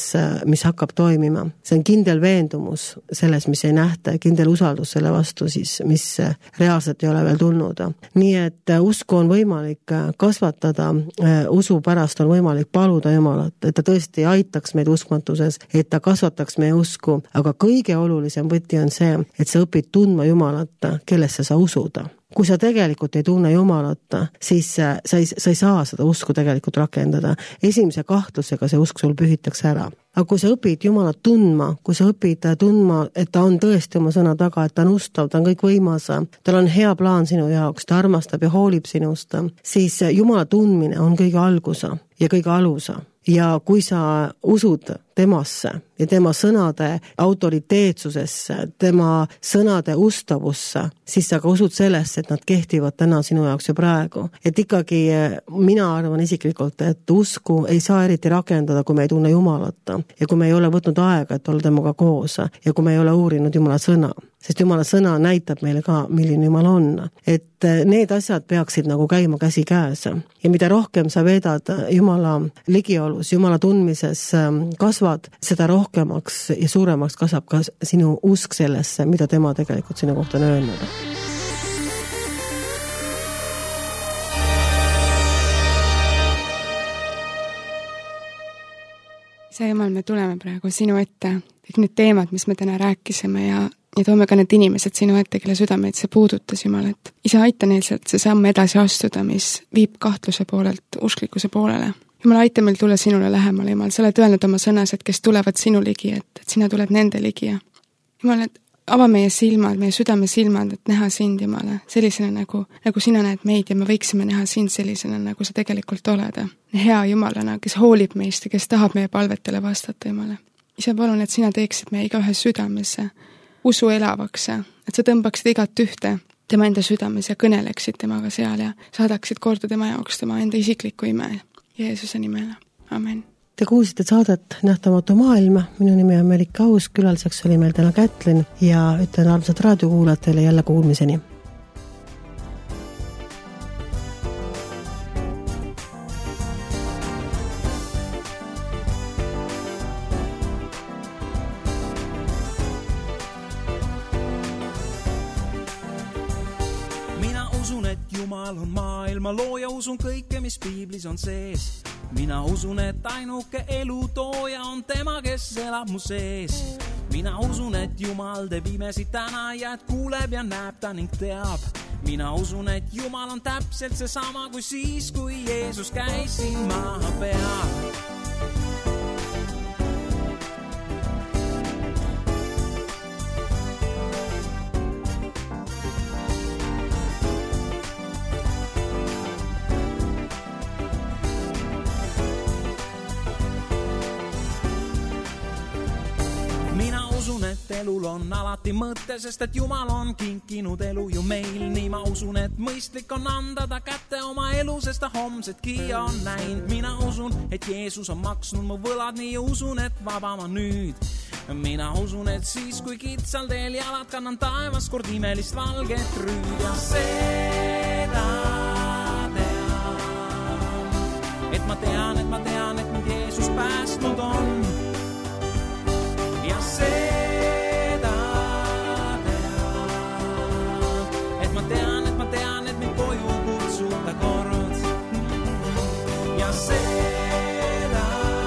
mis hakkab toimima. See on kindel veendumus selles, mis ei nähta, kindel usaldus selle vastu, siis, mis reaalselt ei ole veel tulnud. Nii et usku on võimalik kasvatada, usu pärast on võimalik paluda Jumalat, et ta tõesti aitaks meid uskmatuses, et ta kasvataks meie usku, aga kõige olulisem võti on see, et sa õpid tundma Jumalat, kellesse sa usud. Kui sa tegelikult ei tunne Jumalat, siis sa ei saa seda usku tegelikult rakendada. Esimese kahtlusega see usk sul pühitakse ära. Aga kui sa õpid Jumalat tundma, kui sa õpid tundma, et ta on tõesti oma sõna taga, et ta on ustav, ta on kõik võimas, tal on hea plaan sinu jaoks, ta armastab ja hoolib sinust, siis Jumala tundmine on kõige algusa ja kõige alusa. Ja kui sa usud temasse ja tema sõnade autoriteetsusesse, tema sõnade ustavusse, siis sa ka usud sellesse, et nad kehtivad täna sinu jaoks ja praegu. Et ikkagi mina arvan isiklikult, et usku ei saa eriti rakendada, kui me ei tunne Jumalat ja kui me ei ole võtnud aega, et olla temaga koos ja kui me ei ole uurinud Jumala sõna. Sest Jumala sõna näitab meile ka, milline Jumal on. Et need asjad peaksid nagu käima käsi käes. Ja mida rohkem sa veedad Jumala ligiolus, Jumala tundmises kasvad, seda rohkemaks ja suuremaks kasvab ka sinu usk sellesse, mida tema tegelikult sinu kohta on öelnud. Isa Jumal, me tuleme praegu sinu ette, kõik need teemad, mis me täna rääkisime ja toome ka need inimesed sinu ette, kelle südameid see puudutas, Jumal, et isa aita neil sealt see samm edasi astuda, mis viib kahtluse poolelt usklikkuse poolele. Jumal, aita meil tulla sinule lähemale, Jumal, sa oled öelnud oma sõnas, et kes tulevad sinu ligi, et sina tuled nende ligi. Jumal, et ava meie silmad, meie südame silmad, et näha sind, Jumala, sellisena nagu sina näed meid ja me võiksime näha sind sellisena, nagu sa tegelikult oled. Hea Jumalana, kes hoolib meist ja kes tahab meie palvetele vastata, Jumala. Isa, palun, et sina teeksid meie igaühe südamesse usu elavaks, et sa tõmbaksid igat ühte tema enda südames ja kõneleksid temaga seal ja saadaksid korda tema jaoks tema enda isiklikku ime. Jeesuse nimele. Amen. Te kuulsite saadet Nähtamatu maailm. Minu nimi on Merike Aus, külaliseks oli meil täna Kätlin ja ütlen armsad raadiokuulajatele jälle kuulmiseni. Jumal on maailma looja, usun kõike, mis piiblis on sees. Mina usun, et ainuke elu tooja on tema, kes elab mu sees. Mina usun, et Jumal teeb imesid täna ja et kuuleb ja näeb ta ning teab. Mina usun, et Jumal on täpselt seesama kui siis, kui Jeesus käis siin maa peal. Et elul on alati mõte, sest et Jumal on kinkinud elu ju meil. Nii ma usun, et mõistlik on anda ta kätte oma elu, sest ta homsetki on näinud. Mina usun, et Jeesus on maksnud mu võlad, nii usun, et vaba ma nüüd. mina usun, et siis, kui kitsal teel jalad kannan taevas kord imelist valget rüüd ja seda tean, et ma tean, et mind Jeesus päästnud on ja seda tean, et ma tean, et mind koju kutsub ta kord ja seda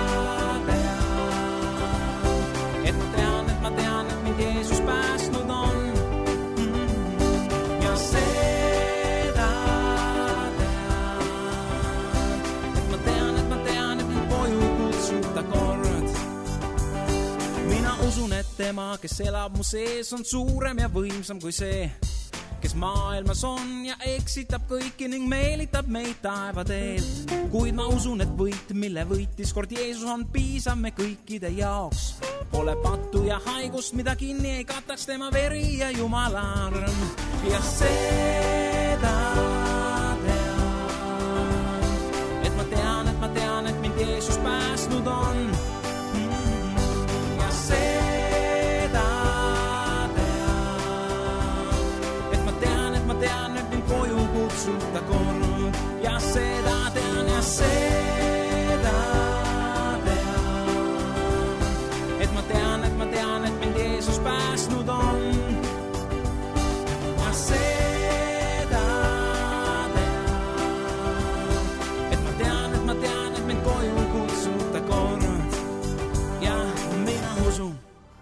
tean, et mind Jeesus päästnud on ja seda tean, et mind koju kutsub ta kord. Mina usun, et tema, kes elab mu sees, on suurem ja võimsam kui see, kes maailmas on ja eksitab kõiki ning meelitab meid taeva teelt. Kuid ma usun, et võit, mille võitis kord Jeesus, on piisav me kõikide jaoks. Pole pattu ja haigust, mida kinni ei kataks tema veri ja Jumala arm. Ja seda tean, et mind Jeesus päästnud on. Ja seda tean, et mind koju kutsub ta kord. Ja seda tean, et mind Jeesus päästnud on. Ja seda tean, et mind koju kutsub ta kord. Ja mina usun.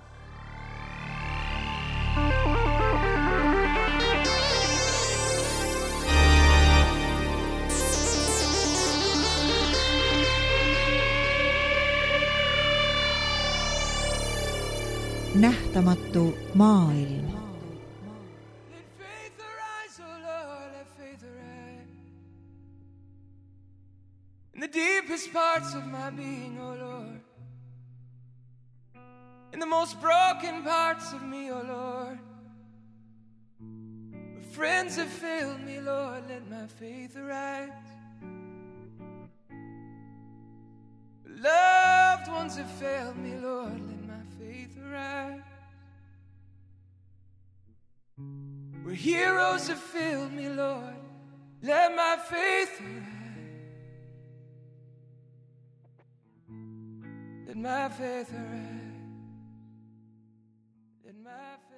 Nähtamatu maailm. Let faith arise, oh Lord, let faith arise. In the deepest parts of my being, oh Lord. In the most broken parts of me, oh Lord. Where friends have failed me, Lord, let my faith arise. Where loved ones have failed me, Lord, let my faith arise. Where heroes have failed me, Lord, let my faith arise. Let my faith arise. Let my faith